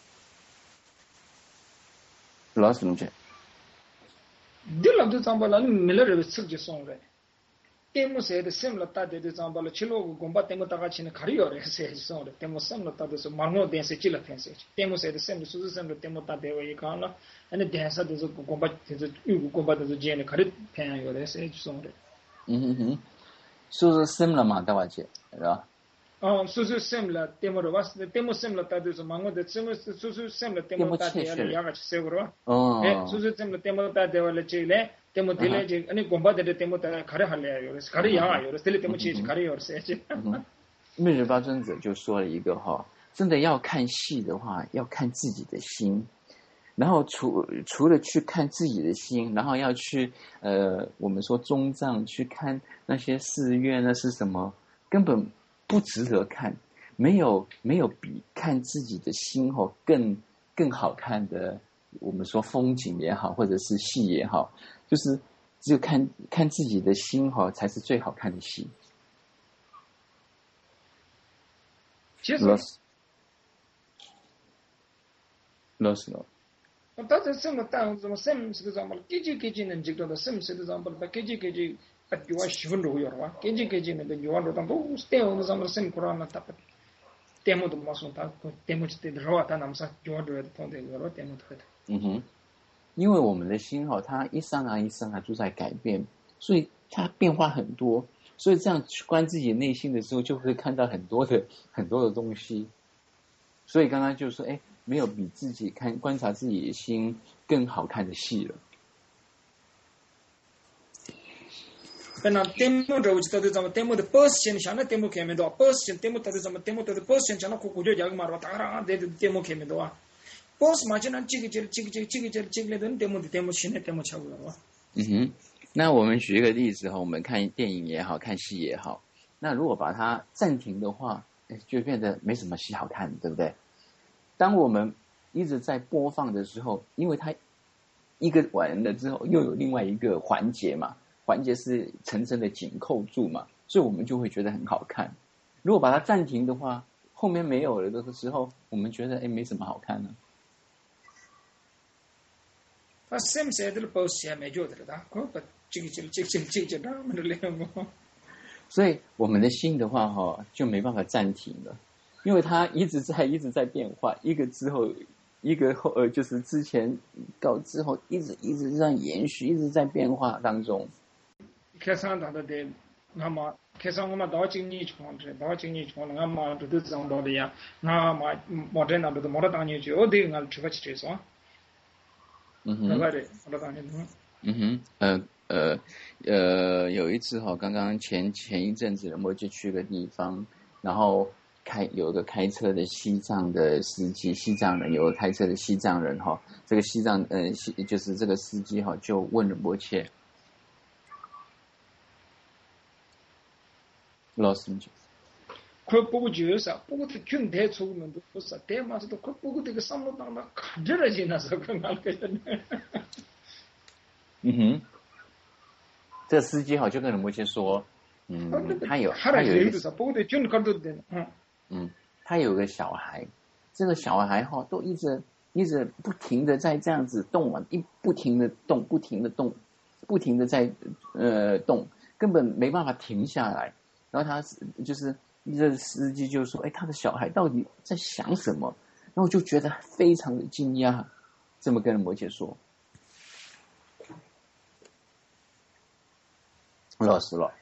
老师同学。 dilabdu zambala ni milare sukje songre temu se de semla ta de zambala chilo gomba temu ta ga chine khariyo re se songre temu semla ta de so mango den se chila fen se temu se de semla su semla temu ta de we kana ane den sa de so gomba de yu gomba de jene khari fen yo re se songre 嗯哼，是不是生了嘛？大瓦姐，是吧？ 啊，苏苏 semla temu ro was temu semla ta de so mango de temu su su semla temu ta de ya ga se ro eh su su semla temu ta de wala chile temu dile je ani gomba de temu ta khare hale yo khare ya yo tele temu chi khare yo se je 密勒巴尊者就说了一个哈，真的要看戏的话，要看自己的心。然后除除了去看自己的心，然后要去呃，我们说中藏去看那些寺院，那是什么？根本不值得看，没有没有比看自己的心吼更更好看的。我们说风景也好，或者是戏也好，就是只有看看自己的心吼才是最好看的戏。 其实 ，lost 了。 다 됐으면 딱 좀 샘스도 잠을 끼지 끼지는 직도도 샘스도 잠을 바 끼지 끼지 아주와 시분로 요와 끼지 끼지는 그 요한로 당도 스테오 잠을 샘 코로나 딱 때모도 마선 다 때모지 때 들어왔다 남사 요한로 통데 요로 때모도 그 嗯哼，因为我们的心哈、哦，它一刹那一刹那就在改变，所以它变化很多，所以这样去观自己内心的时候，就会看到很多的很多的东西。所以刚刚就说，哎。没有比自己看观察自己的心更好看的戏了。 那 demo 这我知道的，咱们 demo 的 person 像那 demo 看没到 person demo 的咱们 demo 的 person 像那苦苦就讲嘛，我当然的 demo 看没到啊。boss 嘛，就那这个这个这个这个这个这个这个的 demo 的 demo 新的 demo 差不多啊。 嗯哼，那我们举一个例子哈，我们看电影也好看戏也好，那如果把它暂停的话，就变得没什么戏好看，对不对？当我们一直在播放的时候，因为它一个完了之后，又有另外一个环节嘛，环节是层层的紧扣住嘛，所以我们就会觉得很好看。如果把它暂停的话，后面没有了的时候，我们觉得哎没什么好看呢。 他 same 些的包些没觉得的，可不这个这个这个这个这个那么的两个。 所以我们的心的话哈，就没办法暂停了。因为它一直在一直在变化，一个之后一个后呃，就是之前到之后一直一直这样延续，一直在变化当中。 开场打的的，那么开场我们到今年创的，到今年创的，我们这都讲到的呀，那么毛在那都毛到当年就我得俺出发去追上。 嗯哼。 对不对？毛到当年。 嗯哼，呃呃呃，有一次哈、哦，刚刚前前一阵子我就去个地方，然后。开有一个开车的西藏的司机，西藏人有个开车的西藏人哈，这个西藏呃西就是这个司机哈就问仁波切，老师你讲， 그 보고 지어서 보고 균 대초는 도서 대마도 그 보고 되게 삼로당나 간절해 지나서 그 말거든. 嗯哼，这个司机哈就跟仁波切说，嗯，他有他有一个，嗯。嗯，他有个小孩，这个小孩哈都一直一直不停的在这样子动啊，一不停的动，不停的动，不停的在呃动，根本没办法停下来。然后他就是这司机就说：“哎，他的小孩到底在想什么？”然后我就觉得非常的惊讶，这么跟仁波切说。老师了。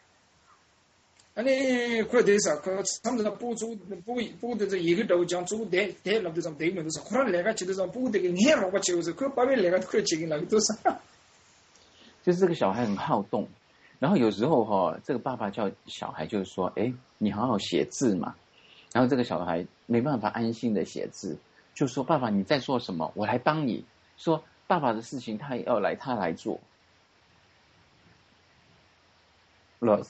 아니 그래 돼서 그 삼도 부주 부 부도 얘기도 좀 주고 대 대랍도 좀 되면서 그런 내가 지도 좀 부도 되게 해로 같이 해서 그 밤에 내가 그래 지긴 나도 사 就是这个小孩很好动，然后有时候哈、哦，这个爸爸叫小孩就是说，哎，你好好写字嘛。然后这个小孩没办法安心的写字，就说爸爸你在做什么？我来帮你。说爸爸的事情他也要来，他来做。 loss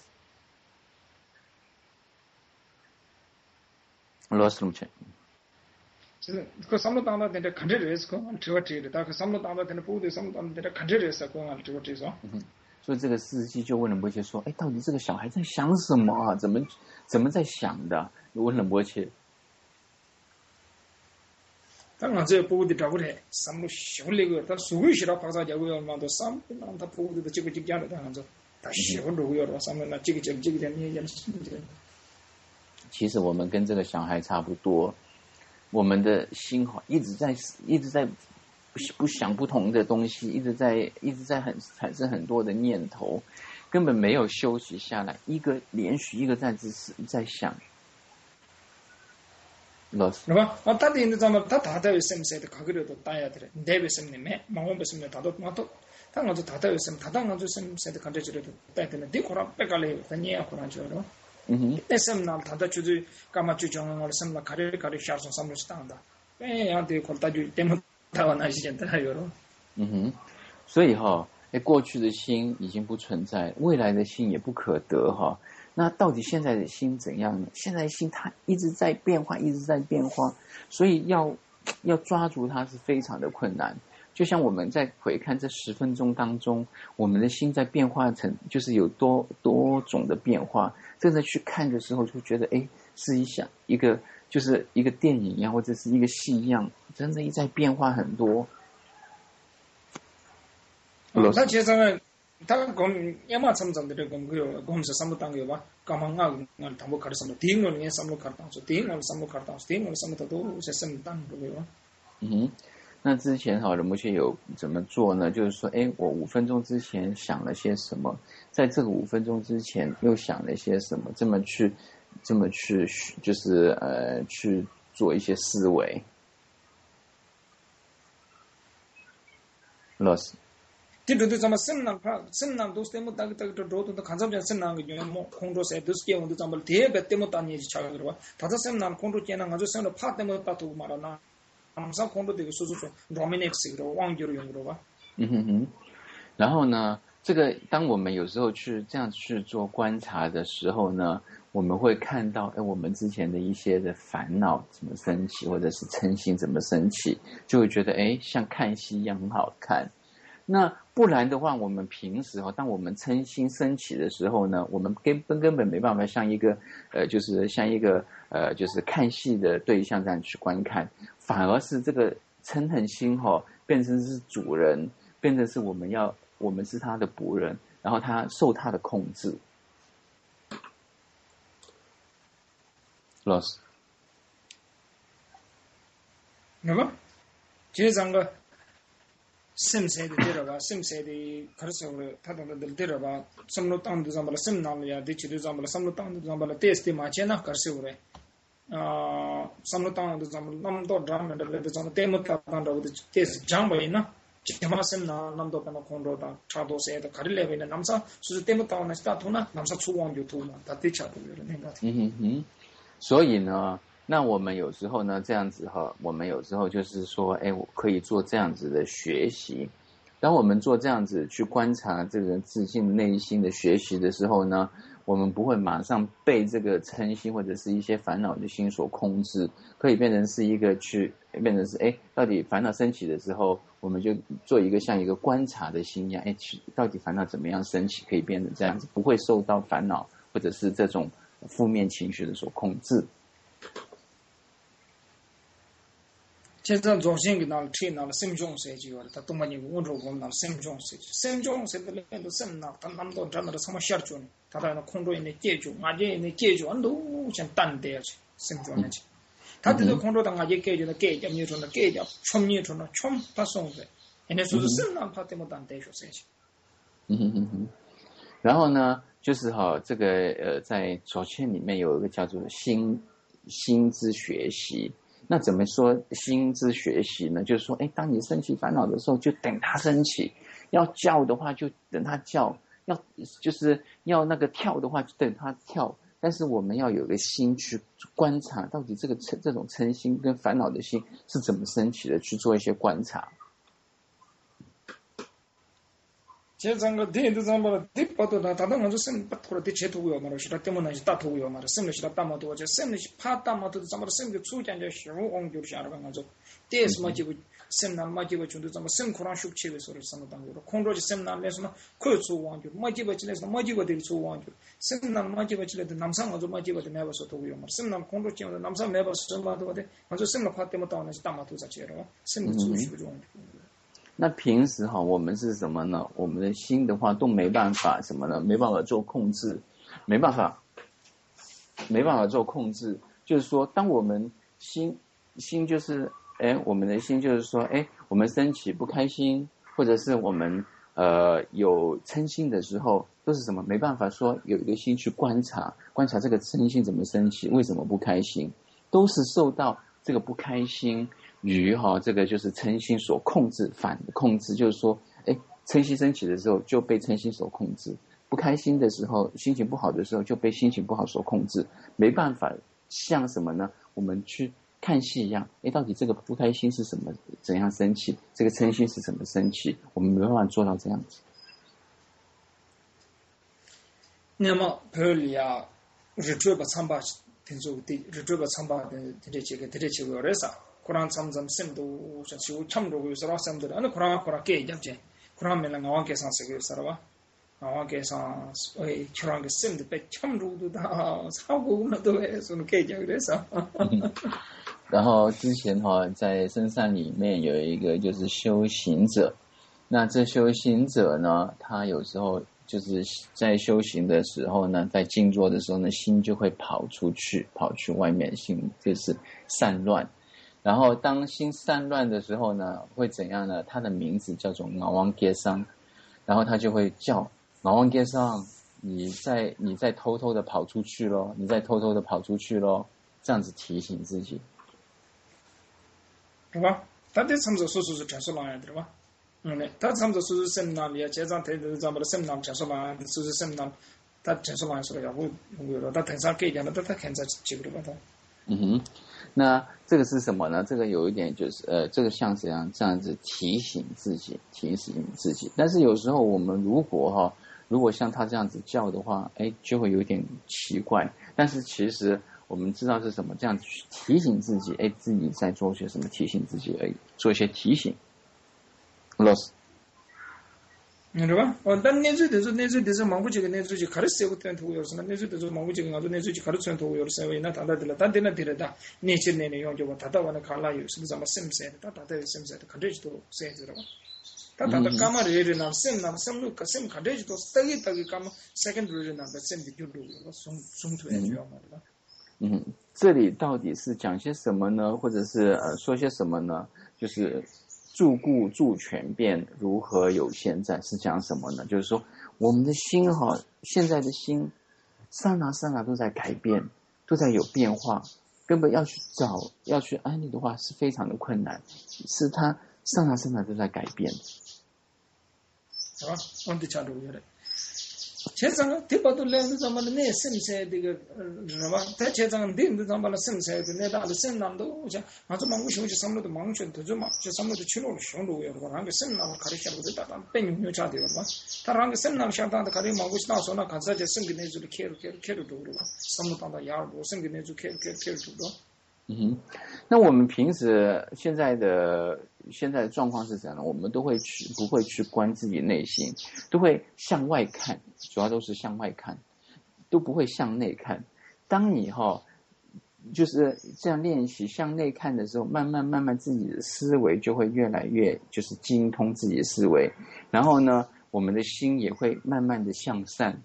loss 什么钱？ 就是그 삼로 당다 되는데 컨트롤해서 그 저거지 다 그 삼로 당다 되는 부분도 삼로 당다 되는데 컨트롤해서 그 저거지서 所以这个司机就问仁波切说：“哎，到底这个小孩在想什么啊？怎么怎么在想的？”问仁波切。 当这부분도 잡으래. 삼로 쉬울리고 다 수고시라 박사자고요. 만도 삼만 다 부분도 찍고 찍지 않아 당한저. 다 쉬울로요. 삼만 찍기 찍기 찍기 되는 얘기는. 其实我们跟这个小孩差不多，我们的心哈一直在一直在不不想不同的东西，一直在一直在很产生很多的念头，根本没有休息下来，一个连续一个在在想。loss。 是吧？啊，他的那咱们他他的什么些的卡个都打呀的，你得为什么呢？忙我为什么他都他都，他我就他的什么，他当我就什么些的看这之类的，带的呢，的可能别个嘞，他你也可能知道。嗯哼。那什么呢？他的就是干嘛就讲我什么卡里卡里下上什么是当的，哎呀，对，可他就这么台湾那些人他有了。嗯哼，所以哈，哎，过去的心已经不存在，未来的心也不可得哈。那到底现在的心怎样呢？现在的心它一直在变化，一直在变化，所以要要抓住它是非常的困难。就像我们在回看这十分钟当中，我们的心在变化成，就是有多多种的变化。真的去看的时候，就觉得哎，是一想一个就是一个电影一样，或者是一个戏一样，真的一在变化很多。 那其实他讲要么怎么怎么的，讲个讲是什么当个吧，干嘛啊？我他们看什么？第一个呢，什么看当？第一个什么看当？第一个什么他都是什么当个吧？ 嗯哼。那之前哈仁波切有怎么做呢？就是说，哎，我五分钟之前想了些什么，在这个五分钟之前又想了些什么，这么去，这么去，就是呃，去做一些思维。loss。 뒤로도 잠만 semnan 파 semnan dos temo tag tag to do to kanjam jan semnan ge mo khongdo se dos ke on do jambal de be temo tani ji chaga ro tata semnan khongdo chena ngajo semno pha temo ta tu marana amsa khongdo de su su su dominex ro wang ju ro yong ro ba 嗯哼哼。然后呢，这个当我们有时候去这样去做观察的时候呢，我们会看到，哎，我们之前的一些的烦恼怎么升起，或者是嗔心怎么升起，就会觉得，哎，像看戏一样很好看。那不然的话，我们平时哈，当我们嗔心升起的时候呢，我们根本根本没办法像一个呃，就是像一个呃，就是看戏的对象这样去观看，反而是这个嗔恨心哈，变成是主人，变成是我们要我们是他的仆人，然后他受他的控制。loss。 那么，接着个。심세디 데려가 심세디 가르쳐서 타도들 데려가 섬로 땅도 잠발 심나야 디치도 잠발 섬로 땅도 잠발 테스트 마체나 가르쳐서 아 섬로 땅도 잠발 남도 드라마들 잠발 테모타 땅도 테스트 장바이나 지마심나 남도 kana 콘로다 차도세도 가릴레베나 남사 수수 테모타나 스타토나 남사 추원 유튜브나 다 티차도 내가 嗯哼。所以呢，那我们有时候呢，这样子哈，我们有时候就是说，哎，我可以做这样子的学习。当我们做这样子去观察这个自信内心的学习的时候呢，我们不会马上被这个嗔心或者是一些烦恼的心所控制，可以变成是一个去变成是，哎，到底烦恼升起的时候，我们就做一个像一个观察的心一样，哎，到底烦恼怎么样升起，可以变成这样子，不会受到烦恼或者是这种负面情绪的所控制。 现在中心给那车那了心中设计了，他东南亚欧洲国那心中设计，心中设计的那都心那，他那么多真的什么小众呢？他在那空中那解决，俺这那解决，俺都像单的去，心中那去。他这个空中当俺这解决那解决，你说那解决，冲你说那冲，他送的，人家说是心那怕这么单的说设计。 嗯哼哼哼。然后呢，就是哈，这个呃，在左圈里面有一个叫做心心之学习。那怎么说心之学习呢？就是说，哎，当你升起烦恼的时候，就等它升起；要叫的话，就等它叫；要就是要那个跳的话，就等它跳。但是我们要有个心去观察，到底这个这种嗔心跟烦恼的心是怎么升起的，去做一些观察。 제장가 대도 잠바라 뒷바도 다 다른 거저 쌤 바토로 대체 두고요 말아 시다 때문에 다 두고요 말아 쌤을 시다 따마도 어제 쌤을 파다 마도 잠바라 쌤도 추장제 쉬고 옹교시 알아가 가지고 대스 마지고 쌤나 마지고 준도 잠바 쌤 코란 슈치베 소리 삼다고 콘로지 쌤나 내서나 코츠 왕교 마지고 지내서 마지고 될 수왕교 쌤나 마지고 지내도 남상 어저 마지고 내버서 두고요 말아 쌤나 콘로지 남상 내버서 좀바도 어디 먼저 쌤나 파때 못 따오는 따마도 자체로 쌤도 추시고 좀 那平时哈，我们是什么呢？我们的心的话都没办法什么呢？没办法做控制，没办法，没办法做控制。就是说，当我们心心就是，哎，我们的心就是说，哎，我们升起不开心，或者是我们呃有嗔心的时候，都是什么？没办法说有一个心去观察，观察这个嗔心怎么升起，为什么不开心，都是受到这个不开心。于哈，这个就是嗔心所控制，反的控制，就是说，哎，嗔心升起的时候就被嗔心所控制，不开心的时候，心情不好的时候就被心情不好所控制，没办法像什么呢？我们去看戏一样，哎，到底这个不开心是什么，怎样升起？这个嗔心是怎么升起？我们没办法做到这样子。 那么，譬如呀，日这个参巴听说的，日这个参巴的这这个这这个人啥？쿠란 참잠 셈도 자시고 참로고 있어라 셈들 아니 쿠란 쿠란 게 잡제 쿠란 메랑 나와 계산 쓰고 있어라 나와 계산 에 쿠란 게 셈도 배 참로도 다 사고 나도 해서 게 그래서 然后之前哈在深山里面有一个就是修行者，那这修行者呢，他有时候就是在修行的时候呢，在静坐的时候呢，心就会跑出去，跑去外面，心就是散乱。然后当心散乱的时候呢，会怎样呢？他的名字叫做敖王街桑，然后他就会叫敖王街桑，你在你在偷偷的跑出去咯，你在偷偷的跑出去咯，这样子提醒自己， 对吧？他这参照说说是全说来的吧？嗯嘞，他参照说是什么呢？也这张台的咱们的什么呢？全说来，说是什么呢？他全说来说了，要不不了，他台上给讲的，他他看在记不了他。 嗯哼。那这个是什么呢？这个有一点就是呃，这个像怎样这样子提醒自己，提醒自己。但是有时候我们如果哈，如果像他这样子叫的话，哎，就会有点奇怪。但是其实我们知道是什么，这样子去提醒自己，哎，自己在做些什么，提醒自己而已，做一些提醒。老师。 对吧？哦，但내주돼서 내주돼서 망고지가 내주지 가르세고 때문에 도요서나 내주돼서 망고지가 가도 내주지 가르쳐는 도요서 왜나 다다들라 다데나 데려다 내치내네 용jo가 다다와나 갈라요. 그래서 아마 셈세 다다다 셈세 가르지도 세지라고. 다다다 까마르에나 셈나 셈루까 셈 가르지도 따기 따기 까마 세컨드리나 셈 비교도요. 송 송투해줘야 말이다. 嗯，这里到底是讲些什么呢？或者是呃说些什么呢？就是住故住全变，如何有现在？是讲什么呢？就是说，我们的心哈，现在的心，刹那刹那都在改变，都在有变化，根本要去找，要去安利的话，是非常的困难，是它刹那刹那都在改变。 啊，我得查读一下。제장은 대바도 랜드 잠발에 내 셈세 되게 그러나 대 제장은 딘도 잠발에 셈세 내가 알 셈남도 자 아주 망고 쉬우지 삼로도 망션 도좀 저 삼로도 치료를 쉬운도 그러고 한게 셈남 가르쳐도 됐다 뺑 요차 되어 봐 다른 셈남 샤다한테 가리 망고 싶다서나 가서 제 셈기 내줄 케어 케어 케어도 그러고 삼로단다 야도 셈기 내줄 케어 케어 케어도 嗯哼，那我们平时现在的现在的状况是怎样的？我们都会去不会去观自己内心，都会向外看，主要都是向外看，都不会向内看。当你哈、哦、就是这样练习向内看的时候，慢慢慢慢自己的思维就会越来越就是精通自己的思维，然后呢，我们的心也会慢慢的向善。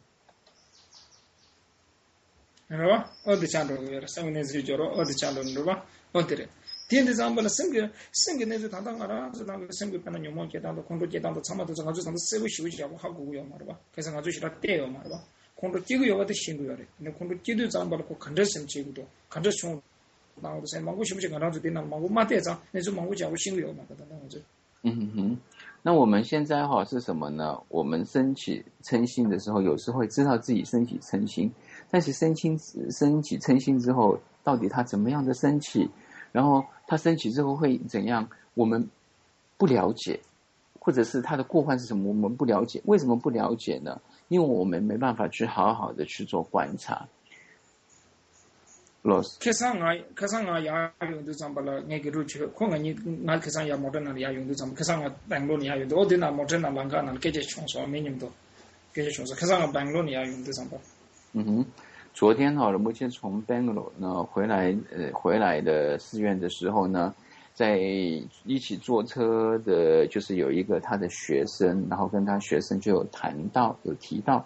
알아? 어디 찬도를 상내지 저러 어디 찬도를 봐. 어디래? 뒤에 잠발 생게 생게 내주 단단하라. 저당 생게 빼는 요모 계단도 공도 계단도 참아도 가지고 상도 세고 쉬우지라고 하고요 말아 봐. 그래서 가지고 싫다 떼요 말아 봐. 공도 끼고 요거도 신고요래. 근데 공도 끼도 잠발 고 간절심 지고도 간절충 나오도 세 망고 쉬우지 가라도 되나 망고 마대자. 내주 망고 자고 신고요 말아 봐. 나오죠. 嗯哼，那我们现在哈是什么呢？我们升起嗔心的时候，有时候会知道自己升起嗔心，但是升起升起嗔心之后，到底它怎么样的升起，然后它升起之后会怎样，我们不了解， 或者是它的过患是什么，我们不了解。为什么不了解呢？因为我们没办法去好好的去做观察。Loss。 可上啊，可上啊，亚用的怎么了？那个路去，可能你那可上亚莫真那里亚用的怎么？可上啊，bank 路你亚用的，我对那莫真那兰卡那给这穷说没用的，给这穷说，可上啊 bank 路你亚用的怎么？ 嗯哼，昨天哈，仁波切从 Bangalore 呢回来，呃，回来的寺院的时候呢，在一起坐车的，就是有一个他的学生，然后跟他学生就有谈到，有提到。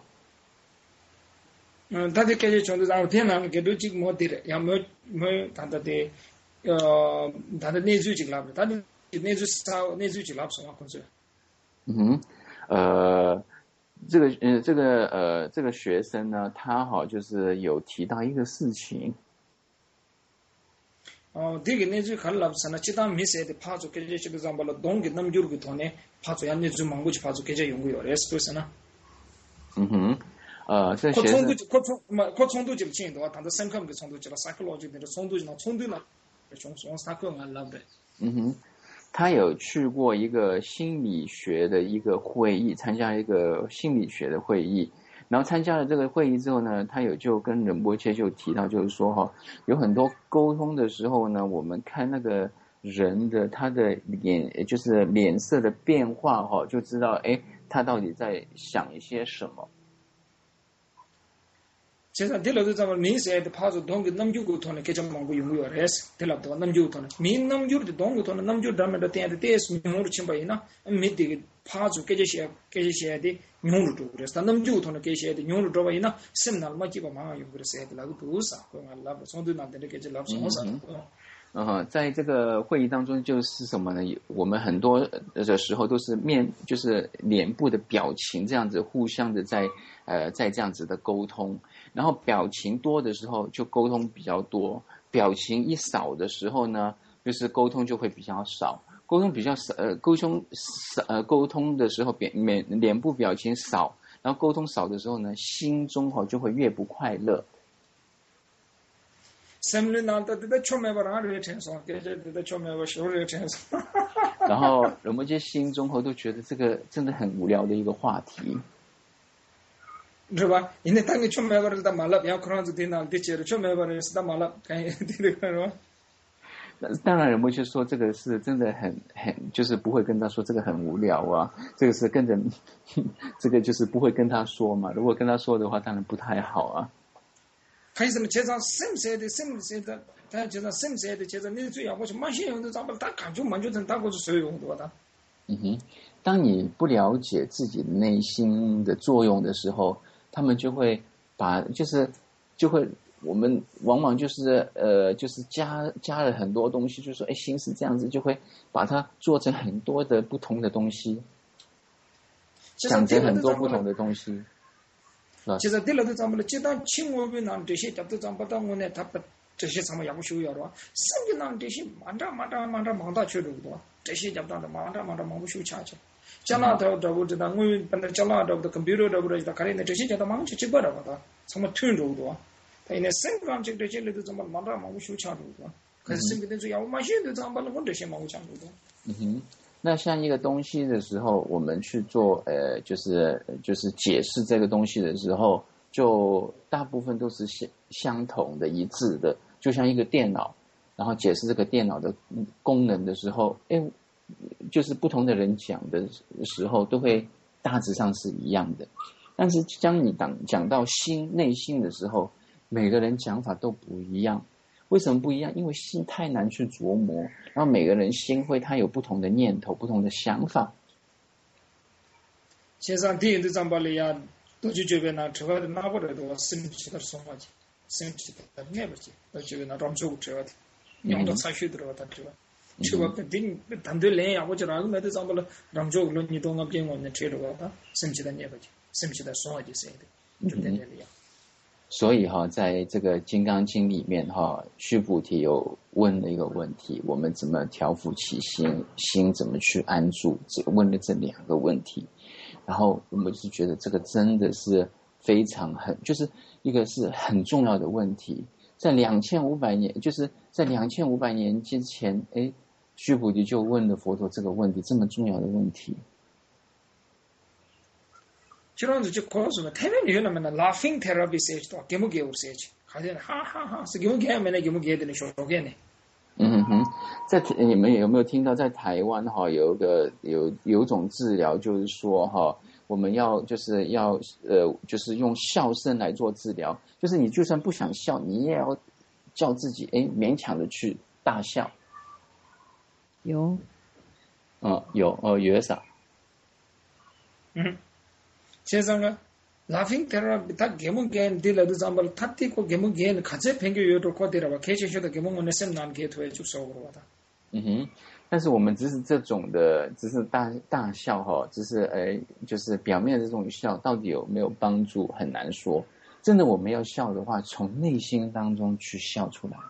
嗯，他的给这穷的，然后天南给都几个莫的了，也没没他的的，呃，他的内住几个了，他的内住少内住几个什么工作？ 嗯哼，呃。这个呃，这个呃，这个学生呢，他好就是有提到一个事情。 哦，这个呢就看了，是那其他没谁的拍出给这些个怎么了？东给那么久个头呢，拍出呀，那就忙过去拍出给这用过有的，是不是呢？ 嗯哼，呃，这扩学生冲度扩冲嘛，扩冲度就轻多，但是深刻个冲度就了，psychology 的冲度就那冲度呢，从从啥个俺老的。 嗯哼。他有去过一个心理学的一个会议，参加一个心理学的会议，然后参加了这个会议之后呢，他有就跟仁波切就提到，就是说哈，有很多沟通的时候呢，我们看那个人的他的脸，就是脸色的变化哈，就知道哎，他到底在想一些什么。 其实第六个咱们民生的拍出东个那么久个头呢，给这忙过用过有的是，第六个那么久头呢，民那么久的东个头呢，那么久咱们的点的点是用的清白呢，没这个拍出给这些给这些的用的多的，但那么久头呢，给这些的用的多吧？呢，什么那么几把忙用的是的，那个多少，我俺老不从头那点的给这老什么啥？ 嗯哼，在这个会议当中，就是什么呢？我们很多的时候都是面，就是脸部的表情这样子，互相的在呃在这样子的沟通。然后表情多的时候就沟通比较多，表情一少的时候呢，就是沟通就会比较少。沟通比较少，呃，沟通少，呃，沟通的时候脸脸脸部表情少，然后沟通少的时候呢，心中哈就会越不快乐。然后人们就心中后都觉得这个真的很无聊的一个话题， 是吧？因为当你出门玩的马拉，要可能是电脑的接着出门玩的是的马拉，看这个是吧？ 当然人们就说这个是真的很很，就是不会跟他说这个很无聊啊，这个是跟着这个就是不会跟他说嘛。如果跟他说的话，当然不太好啊。 还是介绍什么谁的什么谁的，他介绍什么谁的介绍你最要我去马些用的，咱们打感觉满就成打过去谁用的的。 嗯哼，当你不了解自己的内心的作用的时候，他们就会把就是就会我们往往就是呃就是加加了很多东西，就说哎心是这样子，就会把它做成很多的不同的东西，讲成很多不同的东西。其实第二个咱们的这段情我们拿这些叫做咱们当我呢，他不这些咱们也不需要的话，甚至拿这些马上马上马上忙到去的多，这些叫当的马上马上忙不休下去。将来头头不知道我本来将来头的 computer 头不知道，看来呢这些叫他忙去去不了的，怎么听着多？他因为生活这这些里头怎么马上忙不休下的多？可是身边的主要我们现在咱们我这些忙不下的多。 嗯哼。那像一个东西的时候，我们去做呃，就是就是解释这个东西的时候，就大部分都是相相同的、一致的。就像一个电脑，然后解释这个电脑的功能的时候，哎，就是不同的人讲的时候，都会大致上是一样的。但是当你讲讲到心内心的时候，每个人讲法都不一样。为什么不一样？因为心太难去琢磨，然后每个人心会他有不同的念头、不同的想法。 现在第一的张巴里呀，都去这边呢，吃饭的拿不来多，生气的生活去，生气的爱不去，到这边呢，让做吃饭的，用到菜学的了，他吃饭，吃饭肯定团队来呀，我觉得那个没得张巴了，让做了你都我给我们吃的话，他生气的爱不去，生气的生活去谁的，就在这里呀。 所以哈，在这个《金刚经》里面哈，须菩提有问了一个问题：我们怎么调伏其心？心怎么去安住？只问了这两个问题，然后我们就觉得这个真的是非常很，就是一个是很重要的问题。在两千五百年，就是在两千五百年之前，哎，须菩提就问了佛陀这个问题，这么重要的问题。 저런 저 코스면 태면 이거는 laughing therapy stage 또 개무개 올 stage. 하여튼 하하하. 是 개무개 하면 개무개 되는 쇼게네. 嗯哼，在你们有没有听到，在台湾哈有一个有有种治疗，就是说哈，我们要就是要呃，就是用笑声来做治疗，就是你就算不想笑，你也要叫自己哎勉强的去大笑。 有， 嗯，有哦，有啥？ 음. 세상에 laughing therapy 다 개몽겐 딜라도 잠발 타티고 개몽겐 가제 팽교 요도 코데라와 개체쇼도 개몽원에 셈난 개토에 쭉서고 와다. 嗯哼，但是我们只是这种的，只是大大笑哈，只是哎，就是表面的这种笑，到底有没有帮助很难说。真的，我们要笑的话，从内心当中去笑出来。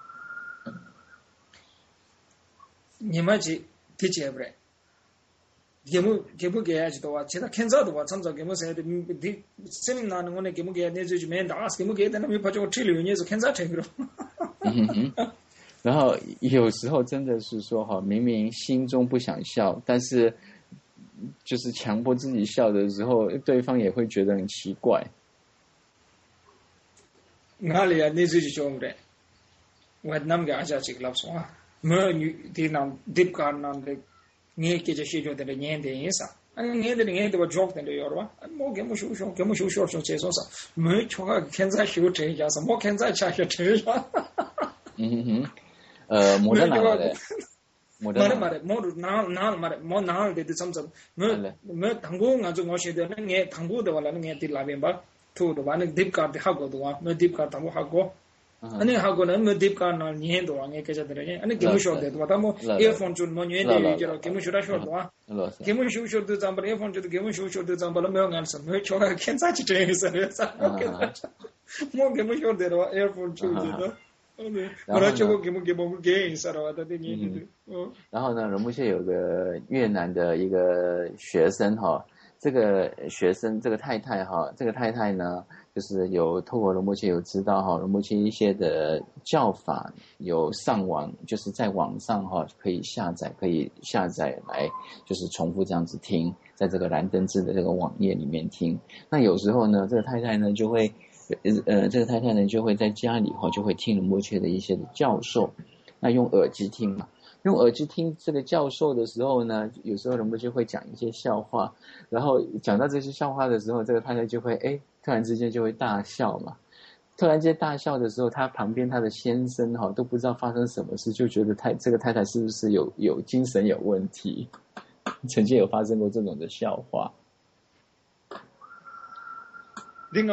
你们去提起不来。 개무 개무게 해야지도 와 제가 캔자도 와 참자 개무세에 디 세미나는 거네 개무게 내주지 맨다 아스 개무게 되는 미 파죠 트릴리언에서 캔자 챙기로 嗯哼，然后有时候真的是说哈，明明心中不想笑，但是就是强迫自己笑的时候，对方也会觉得很奇怪。 나리야 내주지 좀 그래. 왜남게 아자직 랍소아. 뭐 디남 딥카난데 니에게 제시조들 니엔데 인사. 아니 니에들 니에들 조크된데 여러분. 뭐 개무쇼쇼 개무쇼쇼쇼 제소사. 뭐 초가 캔자 쇼 제야서 뭐 캔자 차셔 제야. 음. 어, 모더나래. 말해 말해 뭐나나 말해 뭐 나한테 점점 뭐뭐 당고 가지고 뭐시되는 게 당고도 말하는 게 딜라벤바 투도 많은 딥카드 하고도 와 딥카드 하고 하고 아니 하고는 뭐 딥카드 니엔도 왕에 계자들이 아니 게무쇼도 와다 뭐 이어폰 좀 뭐니엔데 이제 게무쇼라 쇼도 와 게무쇼쇼도 잠발 이어폰 좀 게무쇼쇼도 잠발 명한서 뭐 초가 괜찮지 되겠어 뭐 게무쇼대로 이어폰 좀 이제 然后呢，仁波切有个越南的一个学生哈，这个学生这个太太哈，这个太太呢，就是有透过仁波切有知道哈，仁波切一些的教法有上网，就是在网上哈可以下载，可以下载来就是重复这样子听，在这个燃灯智的这个网页里面听。那有时候呢，这个太太呢就会。 呃，这个太太呢就会在家里哈，就会听仁波切的一些的教授，那用耳机听嘛，用耳机听这个教授的时候呢，有时候仁波切会讲一些笑话，然后讲到这些笑话的时候，这个太太就会哎，突然之间就会大笑嘛，突然间大笑的时候，他旁边他的先生哈都不知道发生什么事，就觉得太这个太太是不是有有精神有问题，曾经有发生过这种的笑话。 嗯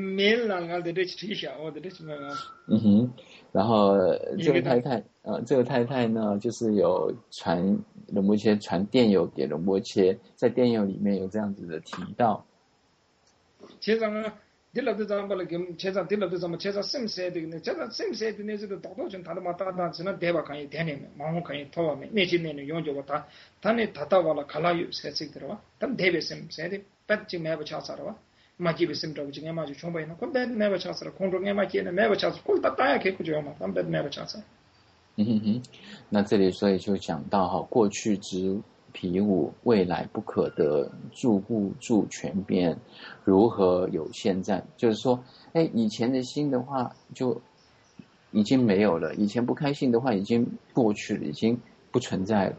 哼，然后这个太太，呃，这个太太呢，就是有传仁波切传电邮给仁波切，在电邮里面有这样子的提到。 제가 딜라도 잠발 겸 제가 딜라도 잠 제가 셈세드네 제가 셈세드네지도 도도 좀 다도 마다다 지나 대박하니 되네 마음하니 토와메 내진네는 용조가 다네 다다와라 갈라유 세식 들어와 담 대베 셈세드 빠지 매버 차사라와 마지비 셈트라고 지금 마주 총바이나 근데 매버 차사라 공동에 마지는 매버 차사 꼴다 따야 개고죠 마 담배 매버 차사 嗯哼哼，那这里所以就讲到哈，过去之皮武，未来不可得，住不住全变，如何有现在？就是说，哎，以前的心的话就已经没有了，以前不开心的话已经过去了，已经不存在了。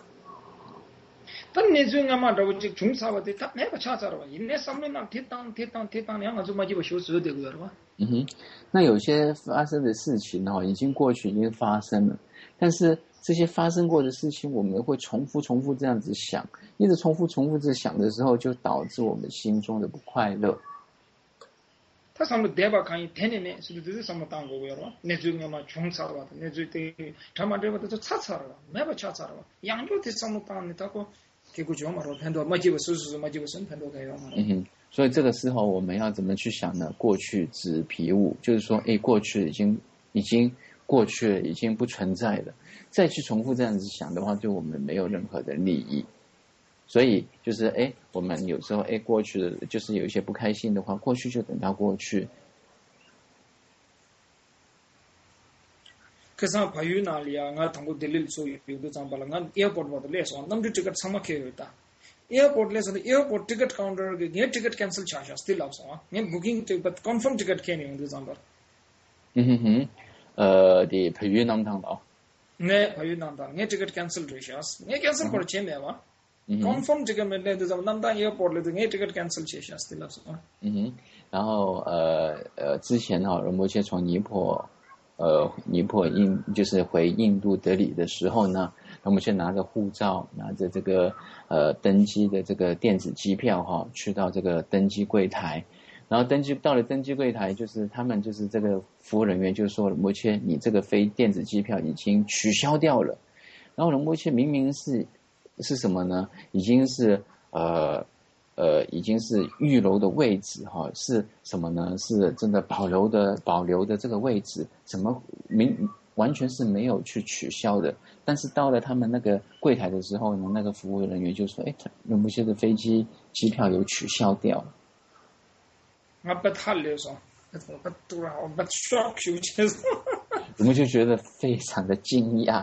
但你这样嘛，这个中啥话的，他那个差啥了？因为上面那铁当铁当铁当两个就嘛就不修饰的个了吧？ 嗯哼，那有些发生的事情哈，已经过去，已经发生了，但是这些发生过的事情，我们会重复重复这样子想，一直重复重复着想的时候，就导致我们心中的不快乐。 他上面대박 강이 되네네 수도들 상무 땅 거고요. 내 중에 막 중사로 왔다. 내 주때 잠만 되고 또 차차로. 매번 차차로. 양조대 상무 땅에 타고 개고 좀 말로 편도 마지고 수수 마지고 선 편도 가요. 嗯哼，所以这个时候我们要怎么去想呢？过去之皮物，就是说，哎，过去已经已经过去了，已经不存在了。再去重复这样子想的话，对我们没有任何的利益。 所以就是哎，我们有时候哎，过去的就是有一些不开心的话，过去就等到过去。 그래서 바유나리아 가 당고 델릴 소 유도 잠발랑 에어포트 와도 레서 남들 지가 참막해요 있다. airport le so airport ticket counter ge ge ticket cancel charge still also ne booking but confirm ticket ke ni ung zambar mhm mhm呃的培育namtang了 ne phayu namtang ne ticket cancel rishas ne cancel kor che me ba confirm ticket me le zambar namtang airport le ne ticket cancel che shas still also 嗯哼，然后呃呃之前哈仁波切从尼泊呃尼泊印就是回印度德里的时候呢，仁波切拿着护照，拿着这个呃登机的这个电子机票哈，去到这个登机柜台，然后登机到了登机柜台，就是他们就是这个服务人员就说仁波切，你这个非电子机票已经取消掉了，然后仁波切明明是是什么呢？已经是呃。呃，已经是预留的位置哈，是什么呢？是真的保留的保留的这个位置，怎么明完全是没有去取消的？但是到了他们那个柜台的时候呢，那个服务人员就说：“哎，仁波切的飞机机票有取消掉。” 我不太了解，不多少，不 shock 有些， 我们就觉得非常的惊讶。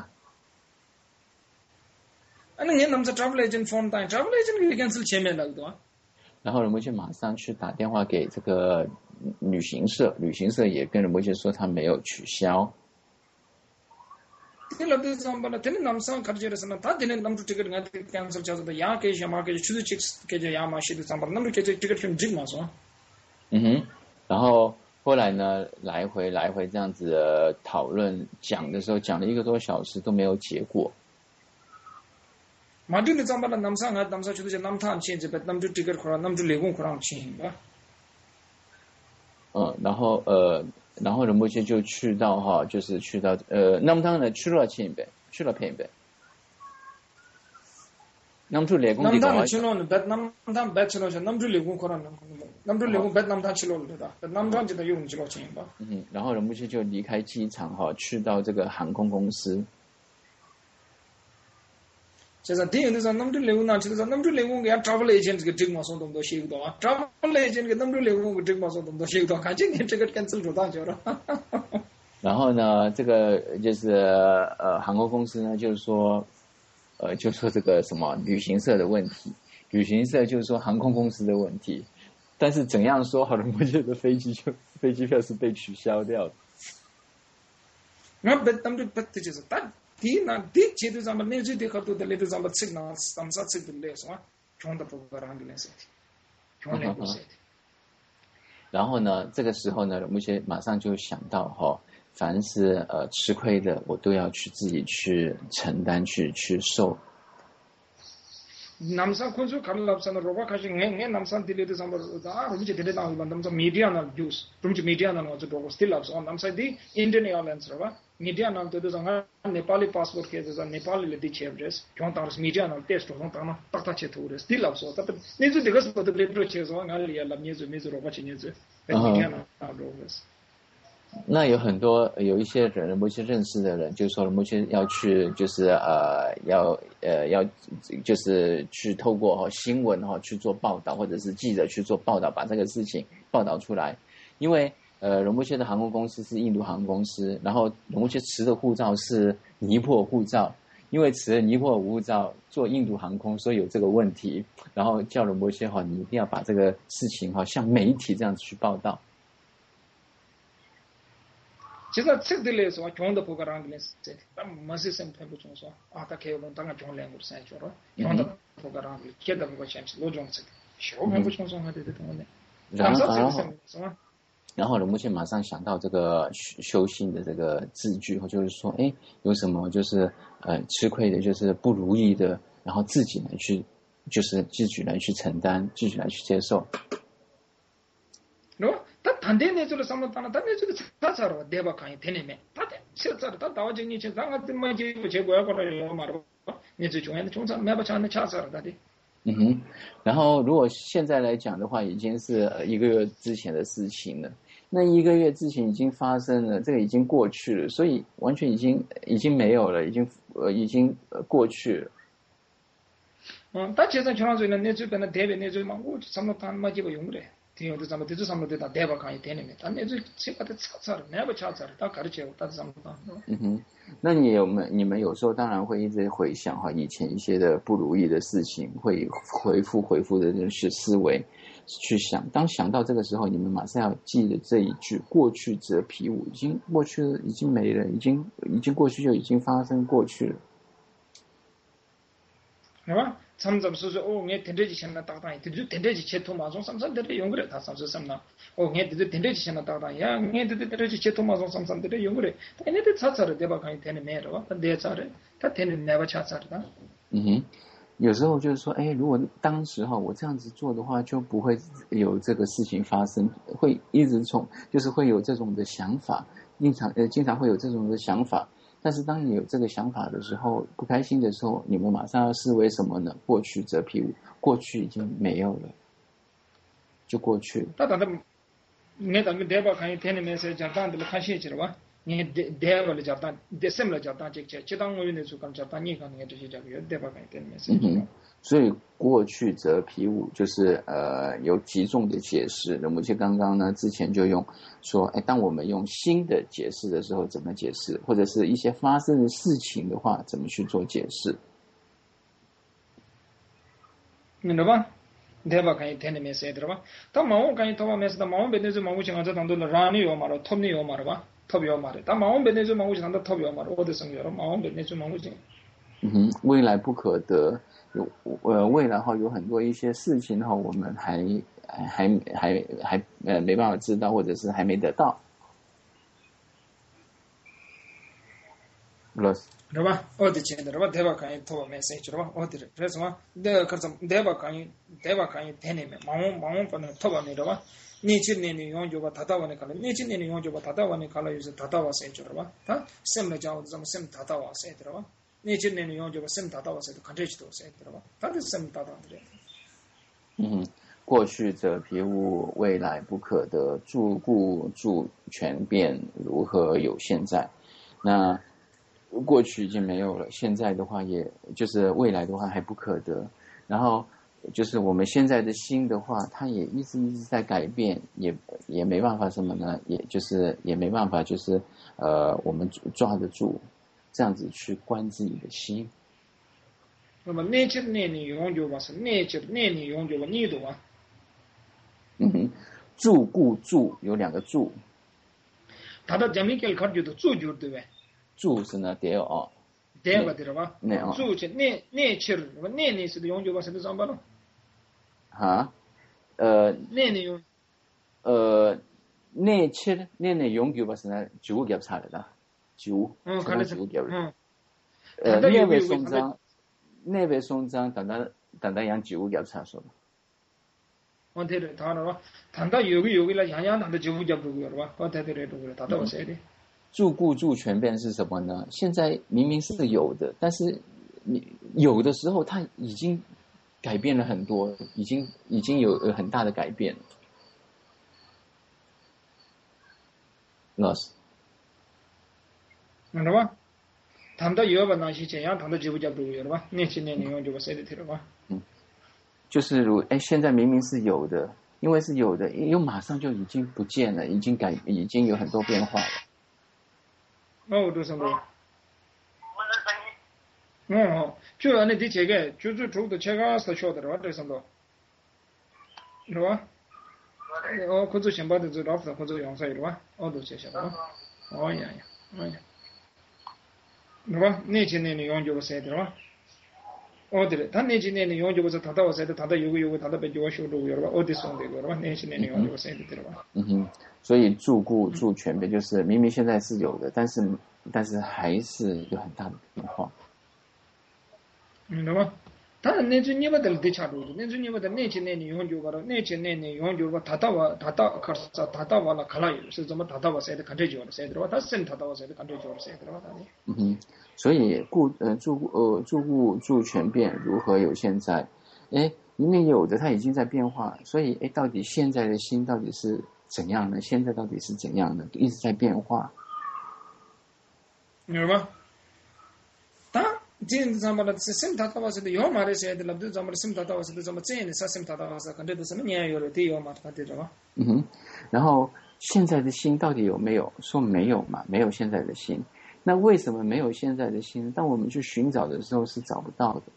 那你那么 travel agent phone 打 travel agent 给 cancel 前面了对吧？ 然后仁波切马上去打电话给这个旅行社，旅行社也跟仁波切说他没有取消。 这了对上巴了，天南上卡着的什么？他天南南出 ticket 俺 cancel 叫做的，呀给什么给出去 checks 给这呀嘛是的上巴，南出给这 ticket from jig 嘛是吧？ 嗯哼，然后后来呢，来回来回这样子的讨论讲的时候，讲了一个多小时都没有结果。 马丁的上巴了，南上啊，南上出去南滩去，这边南出 ticket 可能南出雷公可能去吧。 嗯，然后呃，然后仁波切就去到哈，就是去到呃，南滩呢去了前边，去了偏边。南出雷公地方。 南滩去了呢，别南滩别去了去，南出雷公可能南出雷公别南滩去了对吧？南滩就得用去了去吧。 嗯，然后仁波切就离开机场哈，去到这个航空公司。 就是第一个是南出雷公那去的，南出雷公给 travel agent 给这个嘛送东西写个啊 ，travel agent 给南出雷公给这个嘛送东西写个，看今天这个 cancel 住大家了。 然后呢，这个就是呃航空公司呢，就是说。呃，就说这个什么旅行社的问题，旅行社就是说航空公司的问题，但是怎样说好，仁波切的飞机就飞机票是被取消掉的。 那别他们就别的就是，但第那第几度咱们那最第好多的那度咱们吃那咱们吃的累是吧？穷的不够让的那些，穷的不是。 然后呢，这个时候呢，仁波切马上就想到哈、哦。凡是呃吃亏的，我都要去自己去承担，去去受。 남산 콘수 칼랍산 로바 카시 녜녜 남산 딜레드 삼버 다 로비체 딜레 나우 반담서 미디어 나 뉴스 룸치 미디어 나 노즈 도고 스틸 랍스 온 남사디 인디언 에어라인스 라바 미디어 나 도도 상가 네팔리 파스포र्ट के जैसा नेपाली लेती छे एड्रेस क्यों तारस मीडिया ना टेस्ट हो ताना तक्ता छे थोरे स्टिल लब सो तब नेजु दिगस पद ब्लेड्रो छे सो ना लिया लब नेजु मेजु रोबा छे नेजु मीडिया ना रोबस 那有很多有一些人，仁波切认识的人，就说仁波切要去，就是呃，要呃要就是去透过哈、哦、新闻哈、哦、去做报道，或者是记者去做报道，把这个事情报道出来。因为呃仁波切的航空公司是印度航空公司，然后仁波切持的护照是尼泊尔护照，因为持了尼泊尔护照做印度航空，所以有这个问题，然后叫仁波切哈、哦，你一定要把这个事情哈、哦、向媒体这样子去报道。 제가 책들에서 경험도 보고라는 게 있어요. 마시 샘플 붙여서 아까 개요는 당가 좋은 랭귀지 사이즈로 경험도 보고라는 게 계다 보고 챈지 로종 책. 쇼면 붙여서 하게 되던데. 然后，然后仁波切马上想到这个修行的这个字句，就是说，哎，有什么就是呃吃亏的，就是不如意的，然后自己来去，就是自己来去承担，自己来去接受。 너 단대 내주로 삼았다나 단 내주로 차차로 대박하니 되네매 다대 실자로 다 나와지니 제가 같은 뭐 제고 제고야 거를 말로 내주 중에는 총선 매바차는 차차로 다대 嗯哼，然后如果现在来讲的话，已经是一个月之前的事情了。那一个月之前已经发生了，这个已经过去了，所以完全已经已经没有了，已经呃已经呃过去了。 嗯，大家在全上水呢，那这边的台北那这嘛，我什么单嘛就不用的。 티오도 잠도 뒤도 삼도 다 대바 강이 되는 게 단내 저 치바도 차차를 내가 차차를 다 가르쳐 다 삼도 嗯哼，那你有没你们有时候当然会一直回想哈以前一些的不如意的事情，会回复回复的是思维去想。当想到这个时候，你们马上要记得这一句“过去则彼无”，已经过去了，已经没了，已经已经过去就已经发生过去了。 是吧？삼삼 수수 오 네 텐데지 챤나 따다이 드드 텐데지 쳇토 마종 삼삼 데레 용그레 다 삼수 삼나 오 네 드드 텐데지 챤나 따다이 야네 드드 텐데지 쳇토 마종 삼삼 데레 용그레 에네데 차차르 데바 강이 되는 메로 데차르 다 되는 네바 차차르다 嗯哼，有时候就是说，哎，如果当时哈我这样子做的话，就不会有这个事情发生，会一直从就是会有这种的想法，经常呃经常会有这种的想法。但是当你有这个想法的时候，不开心的时候，你们马上要视为什么呢？过去则彼无，过去已经没有了，就过去了。 那当然，你当个대박강이 되는 메시지 잠깐들 관심이지로 와. 니 대박을 잡다, 대sem을 잡다, 직접 지당 의원의 주관 잡다, 니 가는 게就是这个대박 강이 되는 메시지. 嗯，所以过去则彼无，就是呃有几种的解释。那么就刚刚呢，之前就用说，哎，当我们用新的解释的时候，怎么解释，或者是一些发生的事情的话，怎么去做解释？ 明白吧？ 대박 강이 되는 메시지 들어봐. 다 마음 강이 더 메시지 마음 베네즈 마음 지가 저당도 라니 요 말어 톱니 요 말어 봐. 톱이 요 말어. 다 마음 베네즈 마음 지가 다 톱이 요 말어. 어디서 여러 마음 베네즈 마음 지. 嗯哼，未来不可得，有呃未来哈有很多一些事情哈，我们还还还还呃没办法知道，或者是还没得到。Plus. 들어봐. 어디 지 들어봐. 대박 강이 더 메시지 들어봐. 어디를. 그래서 내가 그래서 대박 강이 대박 강이 되네. 마음 마음 번에 터봐 내려봐. 니치네니 용조가 다다와네 칼. 니치네니 용조가 다다와네 칼. 유서 다다와서 들어봐. 다 셈을 자고 좀 셈 다다와서 들어봐. 니치네니 용조가 셈 다다와서 간제지도 세 들어봐. 다들 셈 다다와들. 嗯，过去则彼无，未来不可得。注故注权变，如何有现在？那过去已经没有了，现在的话也就是未来的话还不可得。然后就是我们现在的心的话，它也一直一直在改变，也也没办法什么呢？也就是也没办法，就是呃，我们抓得住，这样子去观自己的心。 那么内切内你永久吧是内切内你永久吧你懂吗？ 嗯哼，注故注有两个注。 他的讲明给看就都注就对呗。 注是呢得哦， 대가 들어봐. 네, 어. 주체 네 네치를 네네스도 용조가 쓰는 상관은. 하, 어, 네네 용. 어, 네칠 네네 용교바스나 주급엽 사례다. 주. 어, 가르쳐. 주급엽. 응. 어, 네배 송장, 네배 송장 단단 단단양 주급엽 사서. 원태를 다 알아. 단다 여기 여기라 양양 단다 주급엽 그거 봐. 원태들에 그거 다 따와서 돼. 注故注权变是什么呢？现在明明是有的，但是你有的时候它已经改变了很多，已经已经有很大的改变了。老师， 知道吧？谈到有吧，那些这样谈到就不叫不有了吧？年轻年龄用就把谁的听了吧？ 嗯，就是如哎，现在明明是有的，因为是有的，又马上就已经不见了，已经改，已经有很多变化了。 어, 무슨 거? 어, 저 안에 뒤쪽에 주주 쪽도 제가 서쳐들어 왔다서 뭐. 이리와. 어, 그저 신바도 저 앞서 그저 영상 이리와. 어도 제셔. 어, 야, 야. 어, 야. 이리와. 네 진행이 용조로 세 들어와. 어디래? 단내 진행이 용조로서 다다 와서 다다 요거 요거 다다 배 요거 쇼도 여러분 어디送的 여러분 네 진행이 용조로 세 들어와. 嗯哼。 所以注故注权变就是明明现在是有的，但是但是还是有很大的变化。 嗯，对吧？他那阵你们的得查住，那阵你们的那前年你永久把了，那前年你永久把他到我他到可是他到完了看了有是怎么他到我谁的看这久了谁的吧？他真他到我谁的看这久了谁的吧？他呢？ 嗯哼，所以故呃注呃注故注权变如何有现在？哎，明明有的它已经在变化，所以哎，到底现在的心到底是？ 怎样呢？现在到底是怎样的？一直在变化。 明白吗？他 진 잠바라 심 타타 와서도 요 말에서 애들 랍도 잠바라 심 타타 와서도 잠바 찐이 사심 타타 와서 근데도什么年有了对有嘛他对着吧嗯哼，然后现在的心到底有没有？说没有嘛，没有现在的心。那为什么没有现在的心？当我们去寻找的时候是找不到的。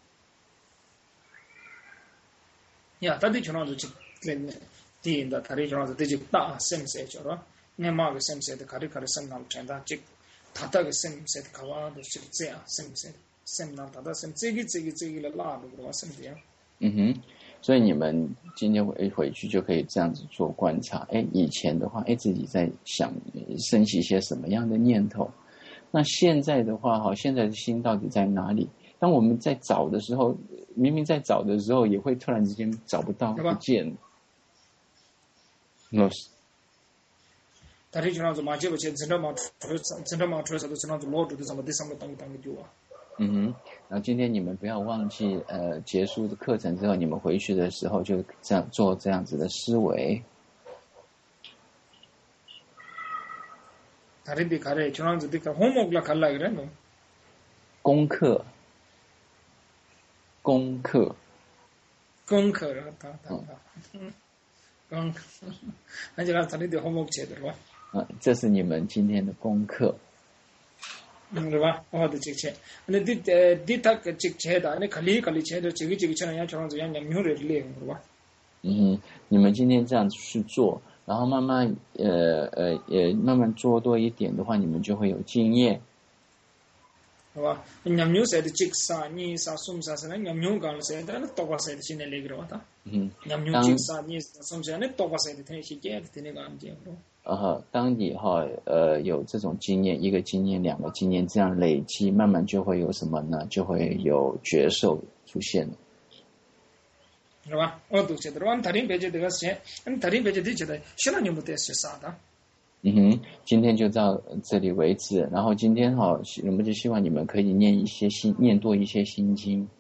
呀，他对저랑도 뒤인다 다리 저랑도 되지 다 셈세죠. 내 마음에 셈세데 가리가리 셈남 tren다 즉 다다게 셈세데 가와도 쉽지야 셈세 셈남 다다 셈 찌기 찌기 찌기를 라도 그러와 셈이야. 嗯哼，所以你们今天回回去就可以这样子做观察。哎，以前的话，哎自己在想升起一些什么样的念头。那现在的话，哈，现在的心到底在哪里？当我们在找的时候，明明在找的时候，也会突然之间找不到，不见。老师， 다리 저랑도 맞게 버체 진짜만 진짜만 트레서도 저랑도 로드도什么的什么当当就啊。 嗯哼，然后今天你们不要忘记，呃，结束的课程之后，你们回去的时候就这样做这样子的思维。 다리 비 가래 저랑도 디카 호목라 갈라 그래 너. 功课，功课， 功课了，他他他，嗯，功，那就让他那点homework写的吧。 啊，这是你们今天的功课。 嗯，对吧？我的这些，那第呃第他个这些的，那考虑考虑些的，这个这个像人家常常这样，两牛的练，对吧？ 嗯，你们今天这样子去做，然后慢慢呃呃呃慢慢做多一点的话，你们就会有经验。 係嘛？ñam ñu seet cig sa ñi sa sum sa sana ñam ñu gal seet ana toba seet ci ne legi rawata 嗯， ñam ñu cig sa ñi sa sum sa ne toba seet te ci je te ne gam je ro 呃，当你哈呃有这种经验，一个经验、两个经验这样累积，慢慢就会有什么呢？就会有觉受出现了。 係嘛？我讀寫的話，다른 배제 되가 세, 안 다른 배제 되지 다. 신앙이 못 됐어 사다. 嗯哼，今天就到这里为止。然后今天哈，我们就希望你们可以念一些心，念多一些心经。